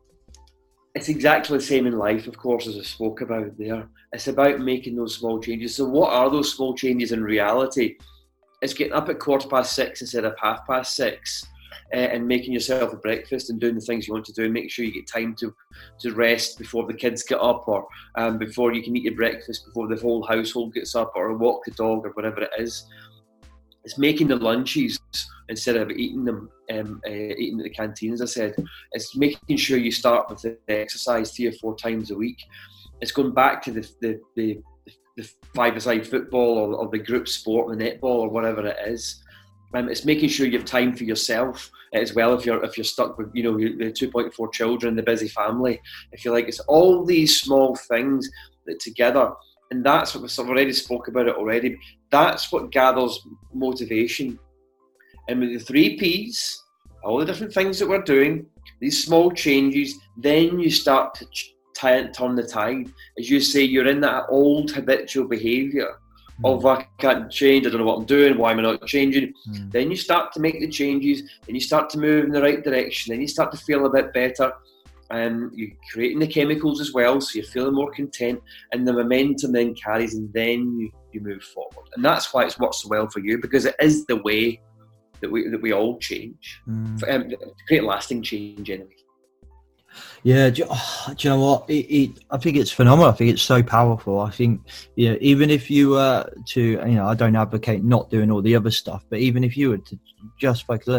it's exactly the same in life, of course, as I spoke about there. It's about making those small changes. So what are those small changes in reality? It's getting up at quarter past six instead of half past six, uh, and making yourself a breakfast and doing the things you want to do, and make sure you get time to, to rest before the kids get up, or um, before you can eat your breakfast, before the whole household gets up, or walk the dog, or whatever it is. It's making the lunches instead of eating them, um, uh, eating at the canteen, as I said. It's making sure you start with the exercise three or four times a week. It's going back to the the, the the five-a-side football, or, or the group sport, the netball, or whatever it is. Um, it's making sure you have time for yourself as well. If you're if you're stuck with you know your two point four children, the busy family, if you like, it's all these small things that together, and that's what we've already spoke about it already. That's what gathers motivation. And with the three P's, all the different things that we're doing, these small changes, then you start to ch- T- turn the tide. As you say, you're in that old habitual behaviour mm. of I can't change, I don't know what I'm doing, why am I not changing? Mm. Then you start to make the changes, then you start to move in the right direction, then you start to feel a bit better, and you're creating the chemicals as well, so you're feeling more content, and the momentum then carries, and then you, you move forward. And that's why it's worked so well for you, because it is the way that we that we all change, mm. for, um, to create lasting change anyway. Yeah, do, oh, do you know what? It, it, I think it's phenomenal. I think it's so powerful. I think, you know, even if you were to, you know, I don't advocate not doing all the other stuff, but even if you were to just focus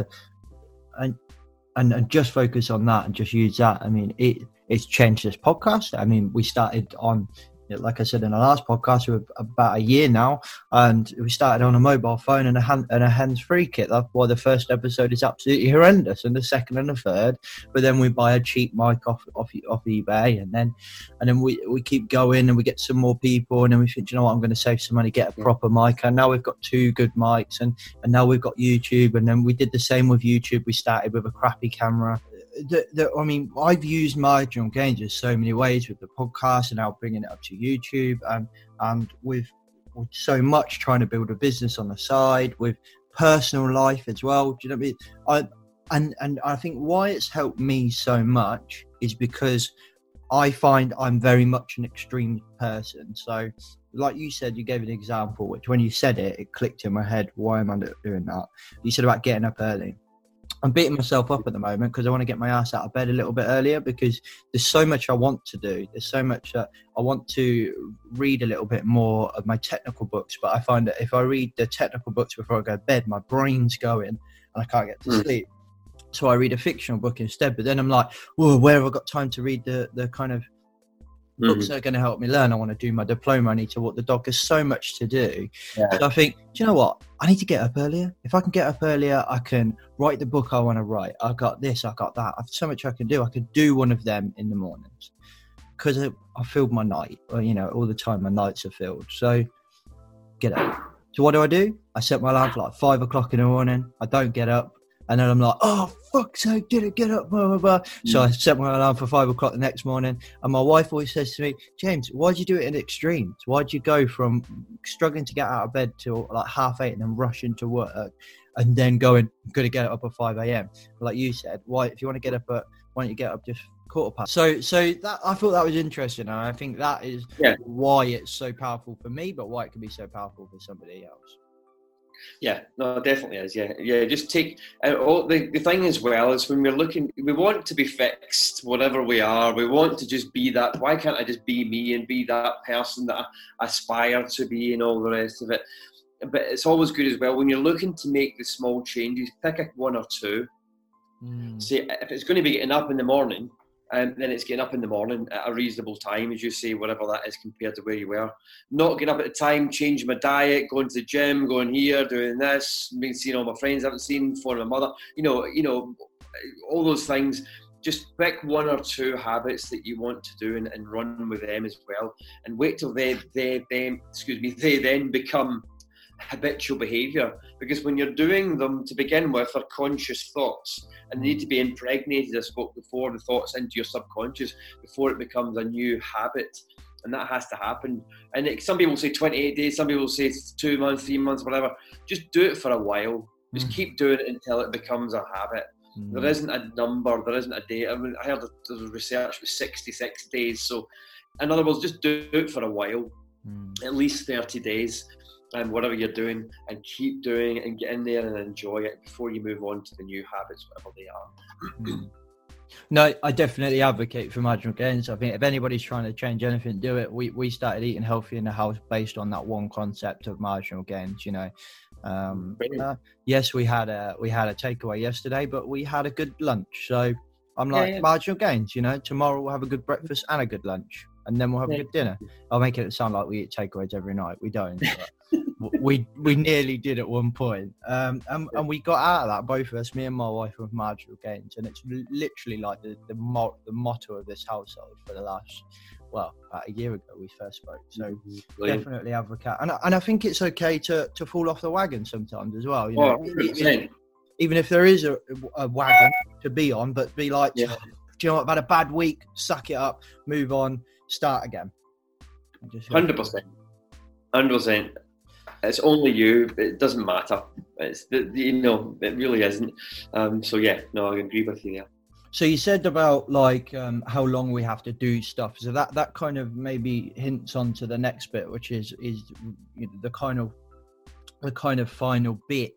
and and, and just focus on that and just use that, I mean, it it's changed this podcast. I mean, we started on, like I said in the last podcast, we're about a year now, and we started on a mobile phone and a hand and a hands-free kit. That's why the first episode is absolutely horrendous, and the second and the third. But then we buy a cheap mic off off, off eBay, and then and then we, we keep going, and we get some more people, and then we think, you know what, I'm going to save some money, get a proper mic, and now we've got two good mics, and and now we've got YouTube, and then we did the same with YouTube. We started with a crappy camera. The, the, I mean, I've used Marginal Gains in so many ways with the podcast and now bringing it up to YouTube, and and with, with so much trying to build a business on the side, with personal life as well. Do you know what I mean? I and and I think why it's helped me so much is because I find I'm very much an extreme person. So, like you said, you gave an example, which when you said it, it clicked in my head. Why am I doing that? You said about getting up early. I'm beating myself up at the moment because I want to get my ass out of bed a little bit earlier, because there's so much I want to do. There's so much that I want to read a little bit more of my technical books, but I find that if I read the technical books before I go to bed, my brain's going and I can't get to mm. sleep. So I read a fictional book instead, but then I'm like, whoa, where have I got time to read the, the kind of mm-hmm. books that are going to help me learn? I want to do my diploma. I need to walk the dog. There's so much to do. Yeah. So I think, do you know what? I need to get up earlier. If I can get up earlier, I can write the book I want to write. I got this, I got that. I've so much I can do. I could do one of them in the mornings because I, I filled my night. Or, you know, all the time my nights are filled. So get up. So what do I do? I set my alarm for like five o'clock in the morning. I don't get up. And then I'm like, oh, fuck's sake, did it get up? Blah, blah, blah. Mm. So I set my alarm for five o'clock the next morning. And my wife always says to me, James, why'd you do it in extremes? Why'd you go from struggling to get out of bed till like half eight and then rush into work and then going, I'm going to get up at five a.m. Like you said, why? If you want to get up at, why don't you get up just quarter past? So, so that I thought that was interesting. And I think that is yeah. why it's so powerful for me, but why it can be so powerful for somebody else. Yeah, no, it definitely is. Yeah, yeah. Just take uh, all the the thing as well is when we're looking, we want to be fixed, whatever we are. We want to just be that. Why can't I just be me and be that person that I aspire to be and all the rest of it? But it's always good as well when you're looking to make the small changes. Pick a one or two. Mm. See, if it's going to be getting up in the morning, and then it's getting up in the morning at a reasonable time, as you say, whatever that is compared to where you were. Not getting up at the time, changing my diet, going to the gym, going here, doing this, being seeing all my friends I haven't seen, phoning my mother. You know, you know, all those things. Just pick one or two habits that you want to do and, and run with them as well. And wait till they, they, them, excuse me, they then become habitual behaviour, because when you're doing them to begin with are conscious thoughts and they need to be impregnated, I spoke before, the thoughts into your subconscious before it becomes a new habit, and that has to happen. And it, some people say twenty-eight days, some people say two months, three months, whatever. Just do it for a while. Just mm. keep doing it until it becomes a habit. Mm. There isn't a number, there isn't a date. I mean, I heard the research was sixty-six days. So in other words, just do it for a while, mm. at least thirty days. And whatever you're doing, and keep doing it and get in there and enjoy it before you move on to the new habits, whatever they are. No, I definitely advocate for Marginal Gains. I think if anybody's trying to change anything, do it. We we started eating healthy in the house based on that one concept of Marginal Gains. You know, um, uh, yes, we had a we had a takeaway yesterday, but we had a good lunch. So I'm like, yeah, yeah. Marginal Gains. You know, tomorrow we'll have a good breakfast and a good lunch, and then we'll have yeah. a good dinner. I'll make it sound like we eat takeaways every night. We don't. But we we nearly did at one point, um, and, and we got out of that, both of us, me and my wife, with Marginal Gains, and it's literally like the the, mo- the motto of this household for the last, well, about a year ago we first spoke. So mm-hmm. definitely advocate, and and I think it's okay to, to fall off the wagon sometimes as well. You know, oh, even, even if there is a, a wagon to be on, but be like, yeah. do you know what? I've had a bad week. Suck it up, move on, start again. Hundred percent, hundred percent. It's only you. It doesn't matter. It's the, you know, it really isn't. Um, so yeah, no, I agree with you there. So you said about like um, how long we have to do stuff. So that, that kind of maybe hints on to the next bit, which is is you know, the kind of the kind of final bit.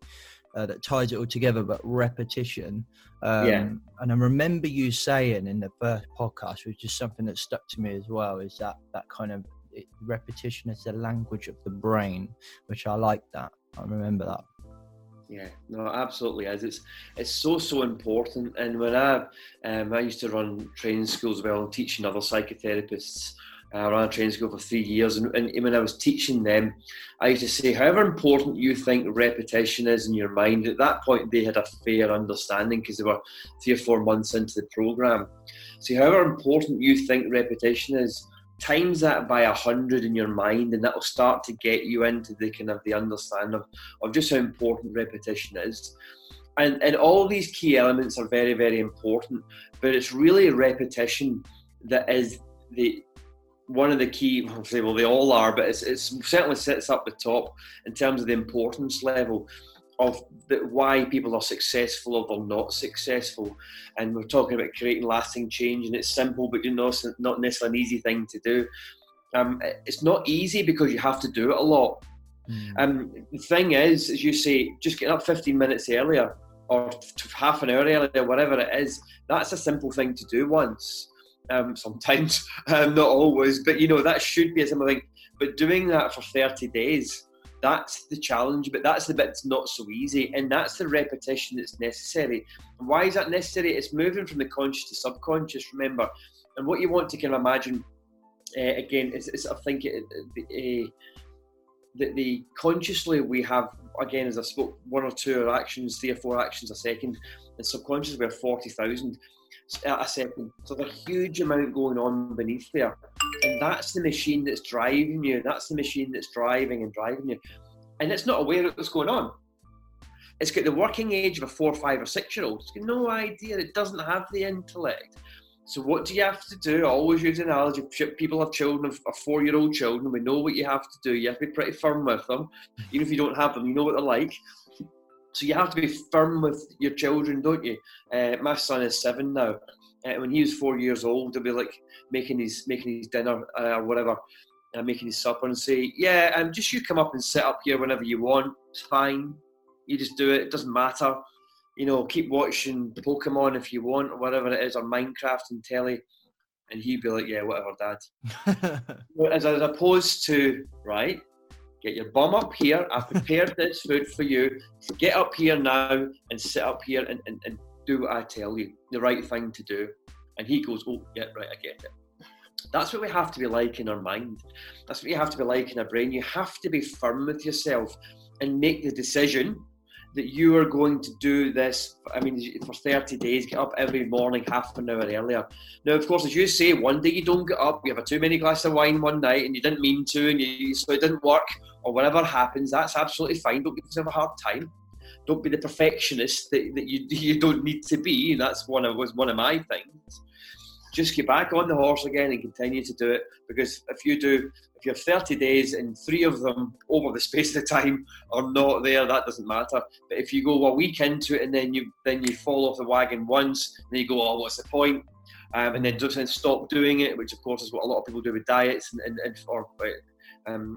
uh, that ties it all together, but repetition. Um, Yeah. And I remember you saying in the first podcast, which is something that stuck to me as well, is that that kind of it, repetition is the language of the brain, which I like that. I remember that. Yeah, no, it absolutely is. It's it's so so important. And when I um, I used to run training schools as well, and teaching other psychotherapists. I ran a training school for three years, and, and when I was teaching them, I used to say, however important you think repetition is in your mind, at that point they had a fair understanding because they were three or four months into the program. So however important you think repetition is, times that by a hundred in your mind, and that will start to get you into the kind of the understanding of, of just how important repetition is. And, and all these key elements are very, very important, but it's really repetition that is the one of the key, I'll say, well, they all are, but it's, it's certainly sits up the top in terms of the importance level of the, why people are successful or they're not successful. And we're talking about creating lasting change, and it's simple, but you know, it's not necessarily an easy thing to do. Um, it's not easy because you have to do it a lot. Mm. Um, the thing is, as you say, just getting up fifteen minutes earlier or half an hour earlier, whatever it is, that's a simple thing to do once. Um, sometimes, um, not always, but you know, that should be a simple thing. But doing that for thirty days, that's the challenge, but that's the bit that's not so easy, and that's the repetition that's necessary. And why is that necessary? It's moving from the conscious to subconscious, remember. And what you want to kind of imagine, uh, again, is, is I think it, uh, the, the consciously we have, again, as I spoke, one or two actions, three or four actions a second, and subconscious we have forty thousand a second. So there's a huge amount going on beneath there, and that's the machine that's driving you. That's the machine that's driving and driving you, and it's not aware of what's going on. It's got the working age of a four, five, or six-year-old. It's got no idea. It doesn't have the intellect. So what do you have to do? I always use the analogy. People have children, of four-year-old children. We know what you have to do. You have to be pretty firm with them, even if you don't have them. You know what they're like. So you have to be firm with your children, don't you? Uh, my son is seven now. Uh, when he was four years old, he'll be like making his making his dinner uh, or whatever, uh, making his supper, and say, "Yeah, um, just you come up and sit up here whenever you want. It's fine. You just do it. It doesn't matter. You know, keep watching Pokemon if you want, or whatever it is, or Minecraft and telly." And he'd be like, "Yeah, whatever, Dad." as, as opposed to, right? Get your bum up here. I've prepared this food for you. Get up here now and sit up here and, and, and do what I tell you. The right thing to do. And he goes, "Oh, yeah, right, I get it." That's what we have to be like in our mind. That's what you have to be like in our brain. You have to be firm with yourself and make the decision that you are going to do this, I mean, for thirty days, get up every morning half an hour earlier. Now, of course, as you say, one day you don't get up, you have a too many glasses of wine one night and you didn't mean to, and you, so it didn't work, or whatever happens, that's absolutely fine. Don't give yourself a hard time. Don't be the perfectionist that, that you you don't need to be. That's one of, was one of my things. Just get back on the horse again and continue to do it, because if you do, if you have thirty days and three of them over the space of time are not there, that doesn't matter. But if you go a week into it and then you then you fall off the wagon once, and then you go, "Oh, what's the point?" Um, and then just then stop doing it, which of course is what a lot of people do with diets and, and, and for um,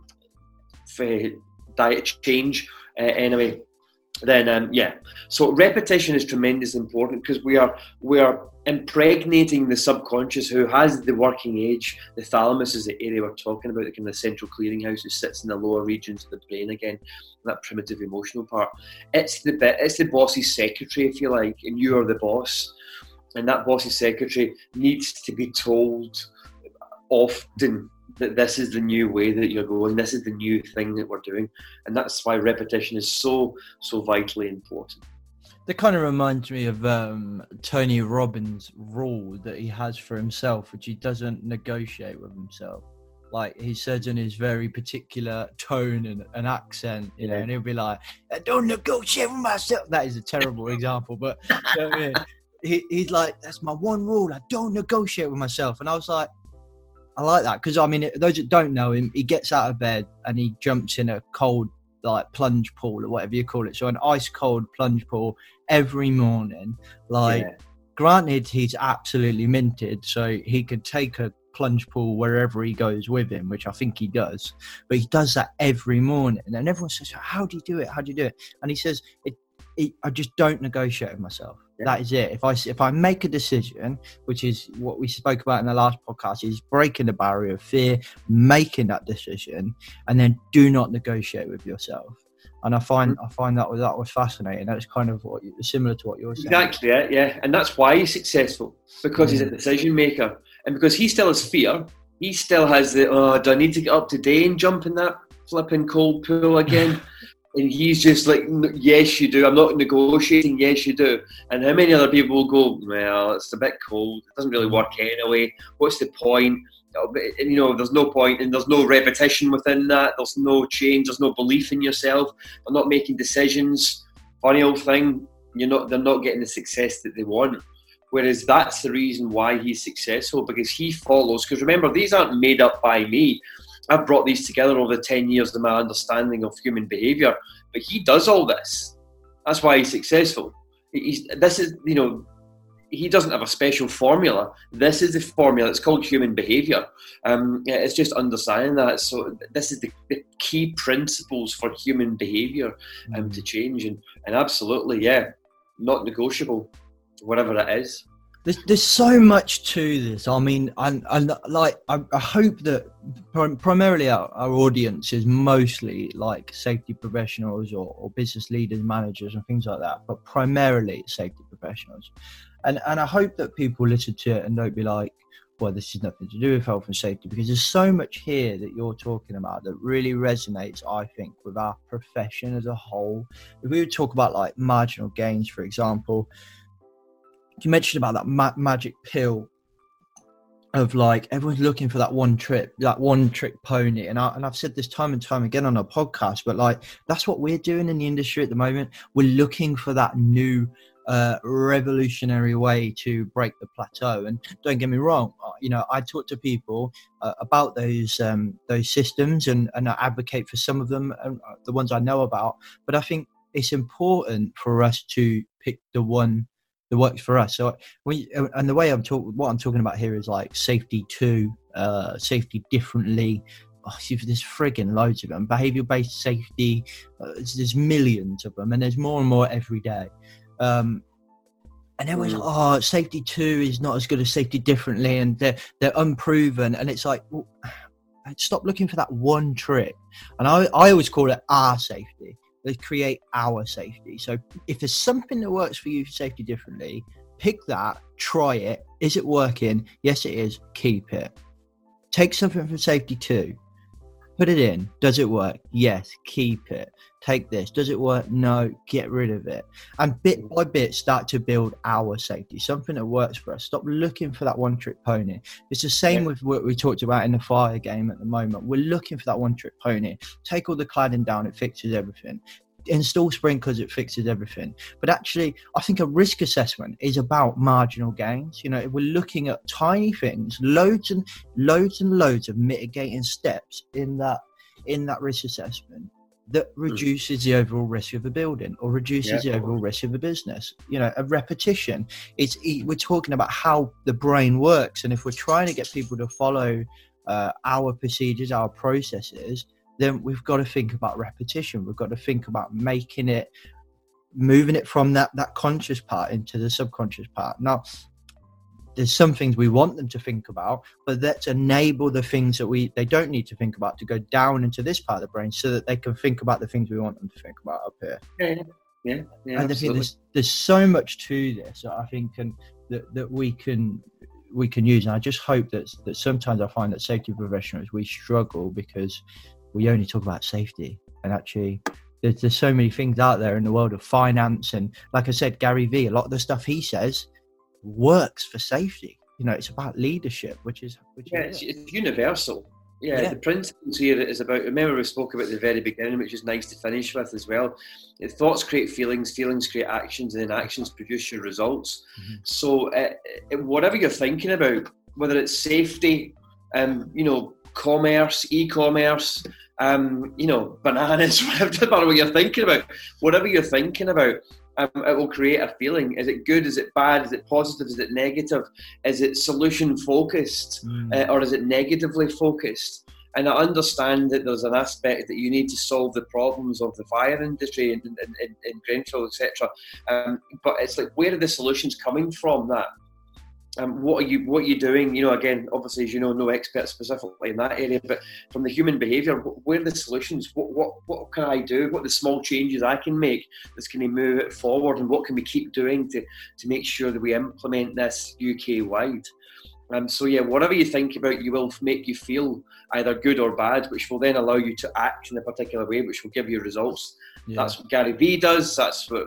for diet change. Uh, anyway, then um, yeah. So repetition is tremendously important, because we are we are impregnating the subconscious, who has the working age. The thalamus is the area we're talking about, the kind of central clearinghouse, who sits in the lower regions of the brain again, that primitive emotional part. It's the bit, it's the boss's secretary, if you like, and you are the boss. And that boss's secretary needs to be told often that this is the new way that you're going, this is the new thing that we're doing. And that's why repetition is so, so vitally important. That kind of reminds me of um, Tony Robbins' rule that he has for himself, which he doesn't negotiate with himself. Like, he says in his very particular tone and, and accent, you know, and he'll be like, "I don't negotiate with myself." That is a terrible example, but you know what I mean? he, he's like, "That's my one rule. I don't negotiate with myself." And I was like, I like that, because, I mean, those that don't know him, he gets out of bed and he jumps in a cold, like, plunge pool or whatever you call it. So an ice cold plunge pool every morning. Like, yeah. Granted, he's absolutely minted, so he could take a plunge pool wherever he goes with him, which I think he does. But he does that every morning. And everyone says, "How do you do it? How do you do it?" And he says, it, it, I just don't negotiate with myself. Yeah. That is it. If I if I make a decision, which is what we spoke about in the last podcast, is breaking the barrier of fear, making that decision, and then do not negotiate with yourself. And I find I find that was that was fascinating. That's kind of what similar to what you're saying. Exactly, yeah, yeah. And that's why he's successful, because he's a decision maker, and because he still has fear. He still has the oh, do I need to get up today and jump in that flipping cold pool again? And he's just like, yes, you do. I'm not negotiating. Yes, you do. And how many other people will go, well, it's a bit cold. It doesn't really work anyway. What's the point? And, you know, there's no point, and there's no repetition within that. There's no change. There's no belief in yourself. They're not making decisions. Funny old thing, you're not. They're not getting the success that they want. Whereas that's the reason why he's successful, because he follows. Because remember, these aren't made up by me. I've brought these together over the ten years of my understanding of human behaviour. But he does all this. That's why he's successful. He's, this is, you know, he doesn't have a special formula. This is the formula. It's called human behaviour. Um, yeah, it's just understanding that. So this is the, the key principles for human behaviour um, to change. And, and absolutely, yeah, not negotiable, whatever it is. There's, there's so much to this. I mean, and and like I, I hope that prim- primarily our, our audience is mostly like safety professionals or, or business leaders, managers, and things like that. But primarily safety professionals, and and I hope that people listen to it and don't be like, well, this is nothing to do with health and safety, because there's so much here that you're talking about that really resonates, I think, with our profession as a whole. If we would talk about like marginal gains, for example. You mentioned about that ma- magic pill of like everyone's looking for that one trip, that one trick pony, and I and I've said this time and time again on our podcast, but like that's what we're doing in the industry at the moment. We're looking for that new, uh, revolutionary way to break the plateau. And don't get me wrong, you know, I talk to people uh, about those um, those systems, and and I advocate for some of them, uh, the ones I know about. But I think it's important for us to pick the one that works for us. So we, and the way I'm talking, what I'm talking about here is like safety two, uh, safety differently. Oh, there's frigging loads of them. Behavior-based safety, uh, there's millions of them, and there's more and more every day. Um, and everyone's like, oh, safety two is not as good as safety differently, and they're they're unproven. And it's like, well, stop looking for that one trick. And I I always call it our safety. They create our safety. So if there's something that works for you, safety differently, pick that, try it. Is it working? Yes, it is. Keep it. Take something from safety two, put it in. Does it work? Yes, keep it. Take this. Does it work? No, get rid of it. And bit by bit, start to build our safety, something that works for us. Stop looking for that one trick pony. It's the same yeah. with what we talked about in the fire game at the moment. We're looking for that one trick pony. Take all the cladding down, it fixes everything. Install sprinklers, it fixes everything. But actually, I think a risk assessment is about marginal gains. You know, if we're looking at tiny things, loads and loads and loads of mitigating steps in that in that risk assessment that reduces the overall risk of a building or reduces yeah. the overall risk of a business. You know, a repetition. It's we're talking about how the brain works, and if we're trying to get people to follow uh, our procedures, our processes, then we've got to think about repetition. We've got to think about making it, moving it from that, that conscious part into the subconscious part. Now, there's some things we want them to think about, but let's enable the things that we they don't need to think about to go down into this part of the brain so that they can think about the things we want them to think about up here. Yeah, yeah, yeah. And I think there's, there's so much to this, I think, and that, that we can we can use. And I just hope that, that sometimes I find that safety professionals, we struggle because we only talk about safety, and actually there's, there's so many things out there in the world of finance. And like I said, Gary Vee, a lot of the stuff he says works for safety. You know, it's about leadership, which is which yeah, is it's, it's universal. Yeah, yeah, the principles here is about, remember we spoke about at the very beginning, which is nice to finish with as well. Thoughts create feelings, feelings create actions, and then actions produce your results. Mm-hmm. So uh, whatever you're thinking about, whether it's safety, um, you know, commerce, e-commerce, um, you know, bananas, whatever, doesn't matter what you're thinking about, whatever you're thinking about, um, it will create a feeling. Is it good? Is it bad? Is it positive? Is it negative? Is it solution focused? Mm. Uh, or is it negatively focused? And I understand that there's an aspect that you need to solve the problems of the fire industry in, in, in, in Grenfell, et cetera. Um, but it's like, where are the solutions coming from that? Um, what are you what are you doing? You know, again, obviously, as you know, no expert specifically in that area, but from the human behaviour, where are the solutions? What what what can I do? What are the small changes I can make that's going to move it forward, and what can we keep doing to to make sure that we implement this U K wide? Um, so yeah, whatever you think about, you will make you feel either good or bad, which will then allow you to act in a particular way, which will give you results. Yeah. That's what Gary Vee does. That's what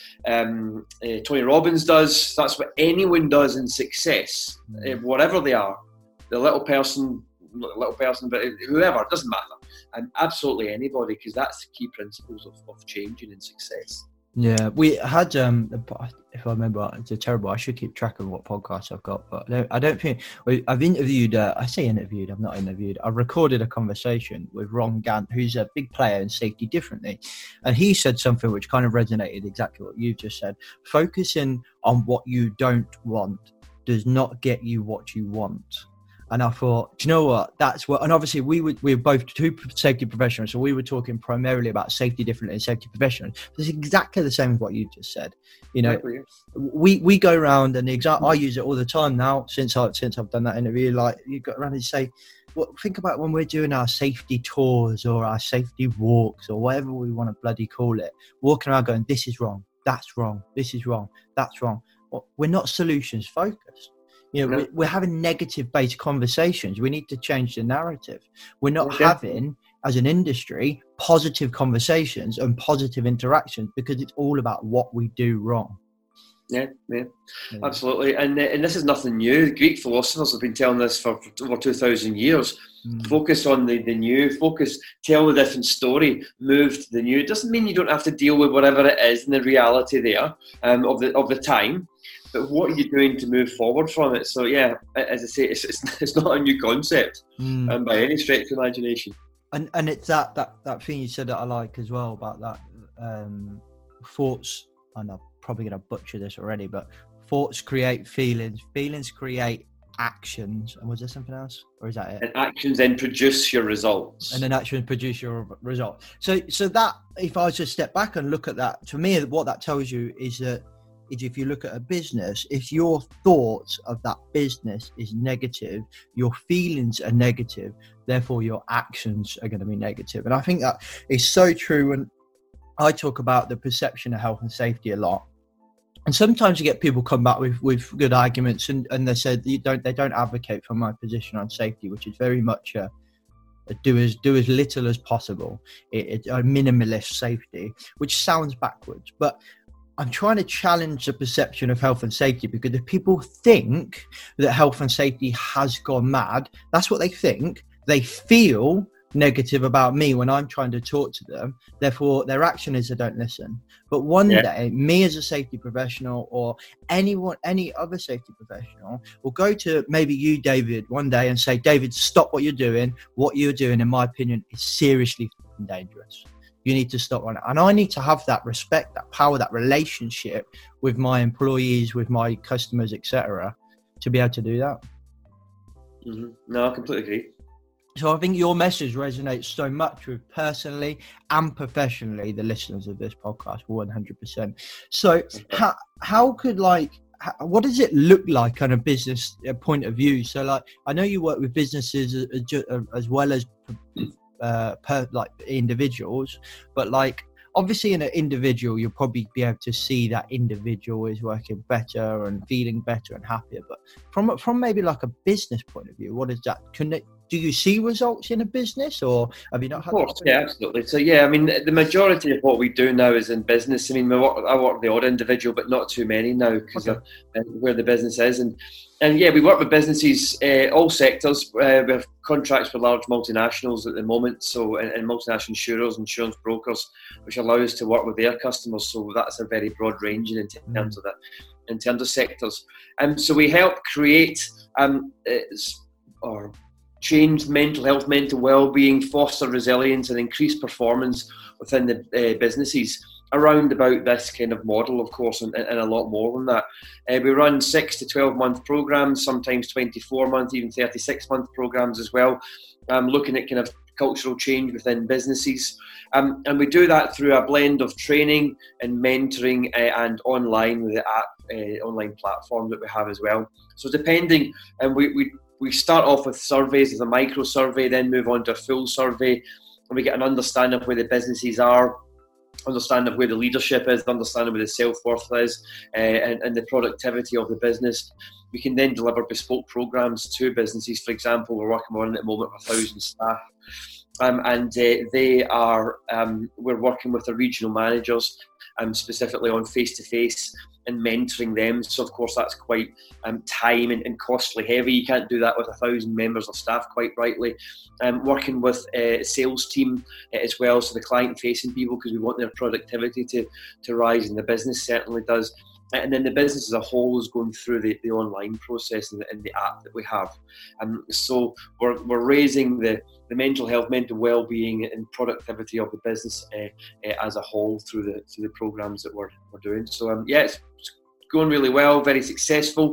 um, uh, Tony Robbins does. That's what anyone does in success, mm. uh, whatever they are. The little person, little person, but whoever, it doesn't matter. And absolutely anybody, because that's the key principles of, of changing in success. Yeah, we had, um, if I remember, it's a terrible, I should keep track of what podcasts I've got, but I don't, I don't think, I've interviewed, uh, I say interviewed, I've not interviewed, I've recorded a conversation with Ron Gant, who's a big player in Safety Differently, and he said something which kind of resonated exactly what you just said. Focusing on what you don't want does not get you what you want. And I thought, do you know what? That's what, and obviously we were, we were both two safety professionals. So we were talking primarily about safety differently and safety professionals. It's exactly the same as what you just said. You know, we, we go around and the exact, I use it all the time now since I, since I've done that interview. Like you go around and say, well, think about when we're doing our safety tours or our safety walks or whatever we want to bloody call it, walking around going, this is wrong. That's wrong. This is wrong. That's wrong. Well, we're not solutions focused. You know, no. we're having negative-based conversations. We need to change the narrative. We're not okay. having, as an industry, positive conversations and positive interactions because it's all about what we do wrong. Yeah, yeah, yeah. Absolutely. And uh, and this is nothing new. Greek philosophers have been telling this for over two thousand years. Mm. Focus on the, the new, focus, tell a different story, move to the new. It doesn't mean you don't have to deal with whatever it is in the reality there um, of the of the time. But what are you doing to move forward from it? So yeah, as I say, it's it's, it's not a new concept mm. um, by any stretch of imagination. And and it's that, that, that thing you said that I like as well about that um, thoughts. And I'm probably going to butcher this already, but thoughts create feelings. Feelings create actions. And was there something else, or is that it? And actions then produce your results. And then actions produce your result. So so that if I was to step back and look at that, to me, what that tells you is that. Is if you look at a business, if your thoughts of that business is negative, your feelings are negative, therefore your actions are going to be negative. And I think that is so true when I talk about the perception of health and safety a lot. And sometimes you get people come back with, with good arguments and, and they said you don't they don't advocate for my position on safety, which is very much a, a do as do as little as possible. It, it, a minimalist safety, which sounds backwards, but I'm trying to challenge the perception of health and safety because if people think that health and safety has gone mad, that's what they think. They feel negative about me when I'm trying to talk to them. Therefore, their action is they don't listen. But one yeah. day, me as a safety professional or anyone, any other safety professional will go to maybe you, David, one day and say, David, stop what you're doing. What you're doing, in my opinion, is seriously dangerous. You need to stop on it. And I need to have that respect, that power, that relationship with my employees, with my customers, et cetera, to be able to do that. Mm-hmm. No, I completely agree. So I think your message resonates so much with personally and professionally the listeners of this podcast, one hundred percent. So okay. how, how could like, how, what does it look like on a business point of view? So like, I know you work with businesses as, as well as Uh, per like individuals, but like obviously in an individual you'll probably be able to see that individual is working better and feeling better and happier, but from from maybe like a business point of view, what is that? Can it, do you see results in a business, or have you not had of course that? Yeah, absolutely. So yeah, I mean the majority of what we do now is in business. I mean we work, I work with the odd individual, but not too many now because okay. of where the business is. And And yeah, we work with businesses, uh, all sectors. Uh, we have contracts with large multinationals at the moment, so and, and multinational insurers, insurance brokers, which allow us to work with their customers. So that's a very broad ranging in terms mm. of that, in terms of sectors. And so we help create um, or change mental health, mental well-being, foster resilience, and increase performance within the uh, businesses. Around about this kind of model, of course, and, and a lot more than that. Uh, we run six to twelve month programs, sometimes twenty-four month, even thirty-six month programs as well. um, looking at kind of cultural change within businesses. Um, and we do that through a blend of training and mentoring uh, and online with the app, uh, online platform that we have as well. So depending, and we, we, we start off with surveys as a micro survey, then move on to a full survey, and we get an understanding of where the businesses are, understanding of where the leadership is, understanding where the self-worth is, uh, and, and the productivity of the business. We can then deliver bespoke programs to businesses. For example, we're working on at the moment with a thousand staff, um, and uh, they are. Um, we're working with the regional managers, um, specifically on face-to-face and mentoring them. So of course that's quite um, time and, and costly heavy. You can't do that with a thousand members of staff, quite rightly. Um, working with a sales team as well, so the client-facing people, because we want their productivity to to rise, and the business certainly does. And then the business as a whole is going through the, the online process and the, and the app that we have. Um, so we're we're raising the, the mental health, mental well-being and productivity of the business uh, uh, as a whole through the through the programs that we're we're doing. So um, yeah, it's going really well, very successful.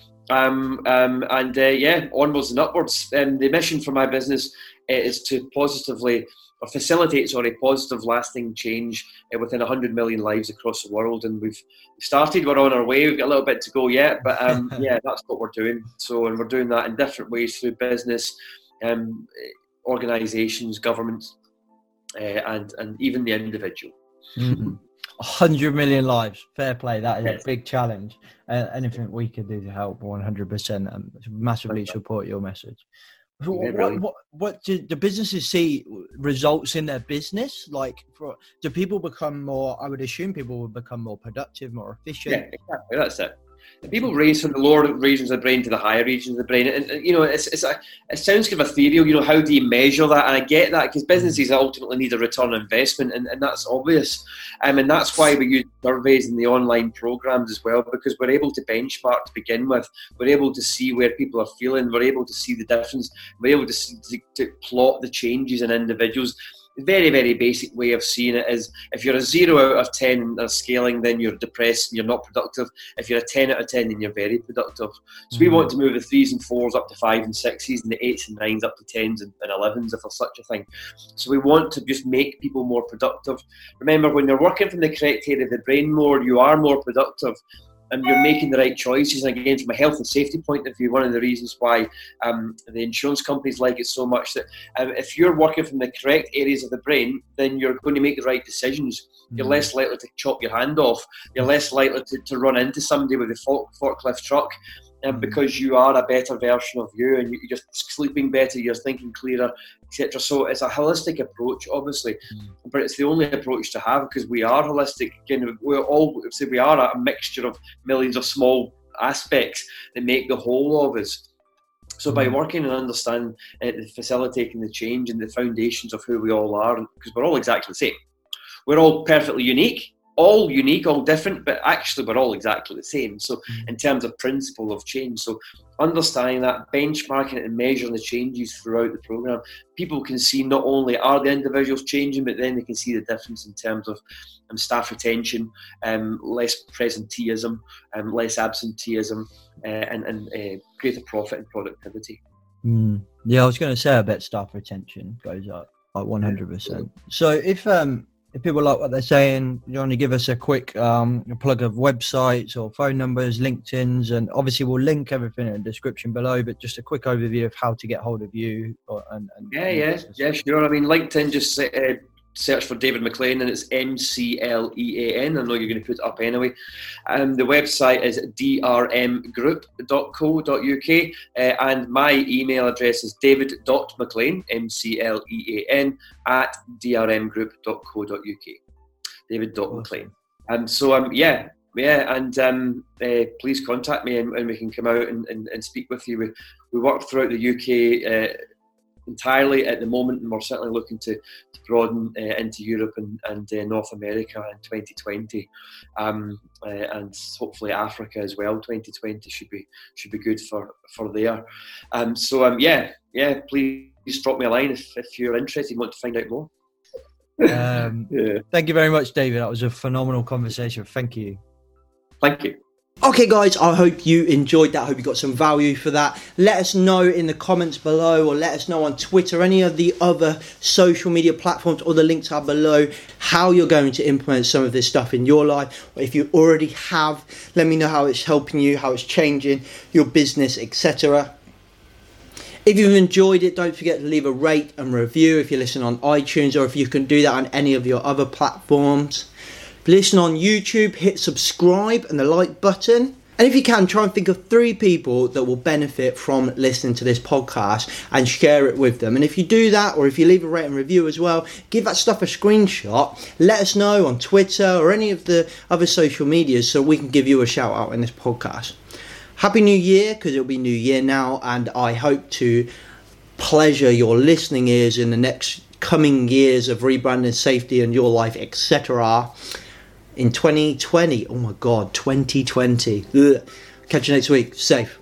Um, um, and uh, yeah, onwards and upwards. Um, the mission for my business uh, is to positively or facilitate, sorry, positive, lasting change uh, within one hundred million lives across the world. And we've started, we're on our way, we've got a little bit to go yet, but um, yeah, that's what we're doing. So, and we're doing that in different ways through business, um, organisations, governments, uh, and, and even the individual. Mm-hmm. one hundred million lives, fair play. That is Yes. a big challenge. Uh, anything we can do to help, one hundred percent. Um, massively support your message. Yeah, What, brilliant. what, what do the businesses see results in their business? Like, for, do people become more, I would assume people will become more productive, more efficient? Yeah, exactly. That's it. And people raise from the lower regions of the brain to the higher regions of the brain, and, and you know, it's it's a, it sounds kind of ethereal. You know, how do you measure that? And I get that, because businesses ultimately need a return on investment, and, and that's obvious. Um, and that's why we use surveys in the online programs as well, because we're able to benchmark to begin with. We're able to see where people are feeling. We're able to see the difference. We're able to see, to, to plot the changes in individuals. Very, very basic way of seeing it is, if you're a zero out of ten in a scaling, then you're depressed and you're not productive. If you're a ten out of ten, then you're very productive. So mm-hmm. we want to move the threes and fours up to five and sixes, and the eights and nines up to tens and, and elevens, if there's such a thing. So we want to just make people more productive. Remember, when you're working from the correct area of the brain more, you are more productive. And you're making the right choices. And again, from a health and safety point of view, one of the reasons why um, the insurance companies like it so much, that um, if you're working from the correct areas of the brain, then you're going to make the right decisions. You're mm-hmm. less likely to chop your hand off. You're less likely to, to run into somebody with a fork, forklift truck. Um, because you are a better version of you, and you're just sleeping better, you're thinking clearer, et cetera. So it's a holistic approach, obviously, mm. but it's the only approach to have, because we are holistic. Again, we're all, so we are a mixture of millions of small aspects that make the whole of us. So by working and understanding, uh, facilitating the change and the foundations of who we all are, because we're all exactly the same. We're all perfectly unique. All unique, all different, but actually we're all exactly the same. So in terms of principle of change, so understanding that, benchmarking it and measuring the changes throughout the programme, people can see not only are the individuals changing, but then they can see the difference in terms of um, staff retention, um, less presenteeism, um, less absenteeism, uh, and, and uh, greater profit and productivity. Mm. Yeah, I was going to say, I bet staff retention goes up like one hundred percent. So if um if people like what they're saying, you want to give us a quick um, plug of websites or phone numbers, LinkedIn's, and obviously we'll link everything in the description below, but just a quick overview of how to get hold of you. Or, and, and yeah, yeah, yeah, sure. I mean, LinkedIn, just uh, search for David McLean, and it's M C L E A N. I know you're going to put it up anyway. Um, the website is d r m group dot co dot u k, uh, and my email address is david dot mclean, M C L E A N, at d r m group dot co dot u k. David dot mclean. Um, so, um, yeah, yeah, and um, uh, please contact me, and, and we can come out and, and, and speak with you. We, we work throughout the U K uh, entirely at the moment, and we're certainly looking to, to broaden uh, into Europe and, and uh, North America in twenty twenty, um, uh, and hopefully Africa as well. twenty twenty should be should be good for for there. Um, so um, yeah, yeah. Please drop me a line if, if you're interested and want to find out more. Um, yeah. Thank you very much, David. That was a phenomenal conversation. Thank you. Thank you. Okay guys, I hope you enjoyed that. I hope you got some value for that. Let us know in the comments below, or let us know on Twitter, any of the other social media platforms, or the links are below, how you're going to implement some of this stuff in your life. Or if you already have, let me know how it's helping you, how it's changing your business, et cetera. If you've enjoyed it, don't forget to leave a rate and review if you're listening on iTunes, or if you can do that on any of your other platforms. If you listen on YouTube, hit subscribe and the like button. And if you can, try and think of three people that will benefit from listening to this podcast and share it with them. And if you do that, or if you leave a rate and review as well, give that stuff a screenshot. Let us know on Twitter or any of the other social medias so we can give you a shout out in this podcast. Happy New Year, because it'll be New Year now, and I hope to pleasure your listening ears in the next coming years of rebranding, safety, and your life, et cetera. In twenty twenty. Oh my God, twenty twenty. Ugh. Catch you next week. Safe.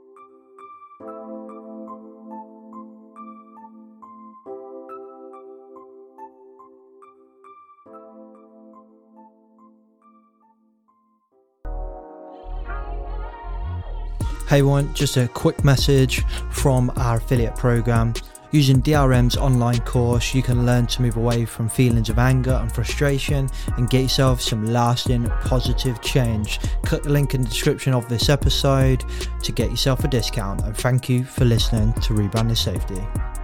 Hey everyone, just a quick message from our affiliate program. Using D R M's online course, you can learn to move away from feelings of anger and frustration and get yourself some lasting positive change. Click the link in the description of this episode to get yourself a discount, and thank you for listening to Rebranding Safety.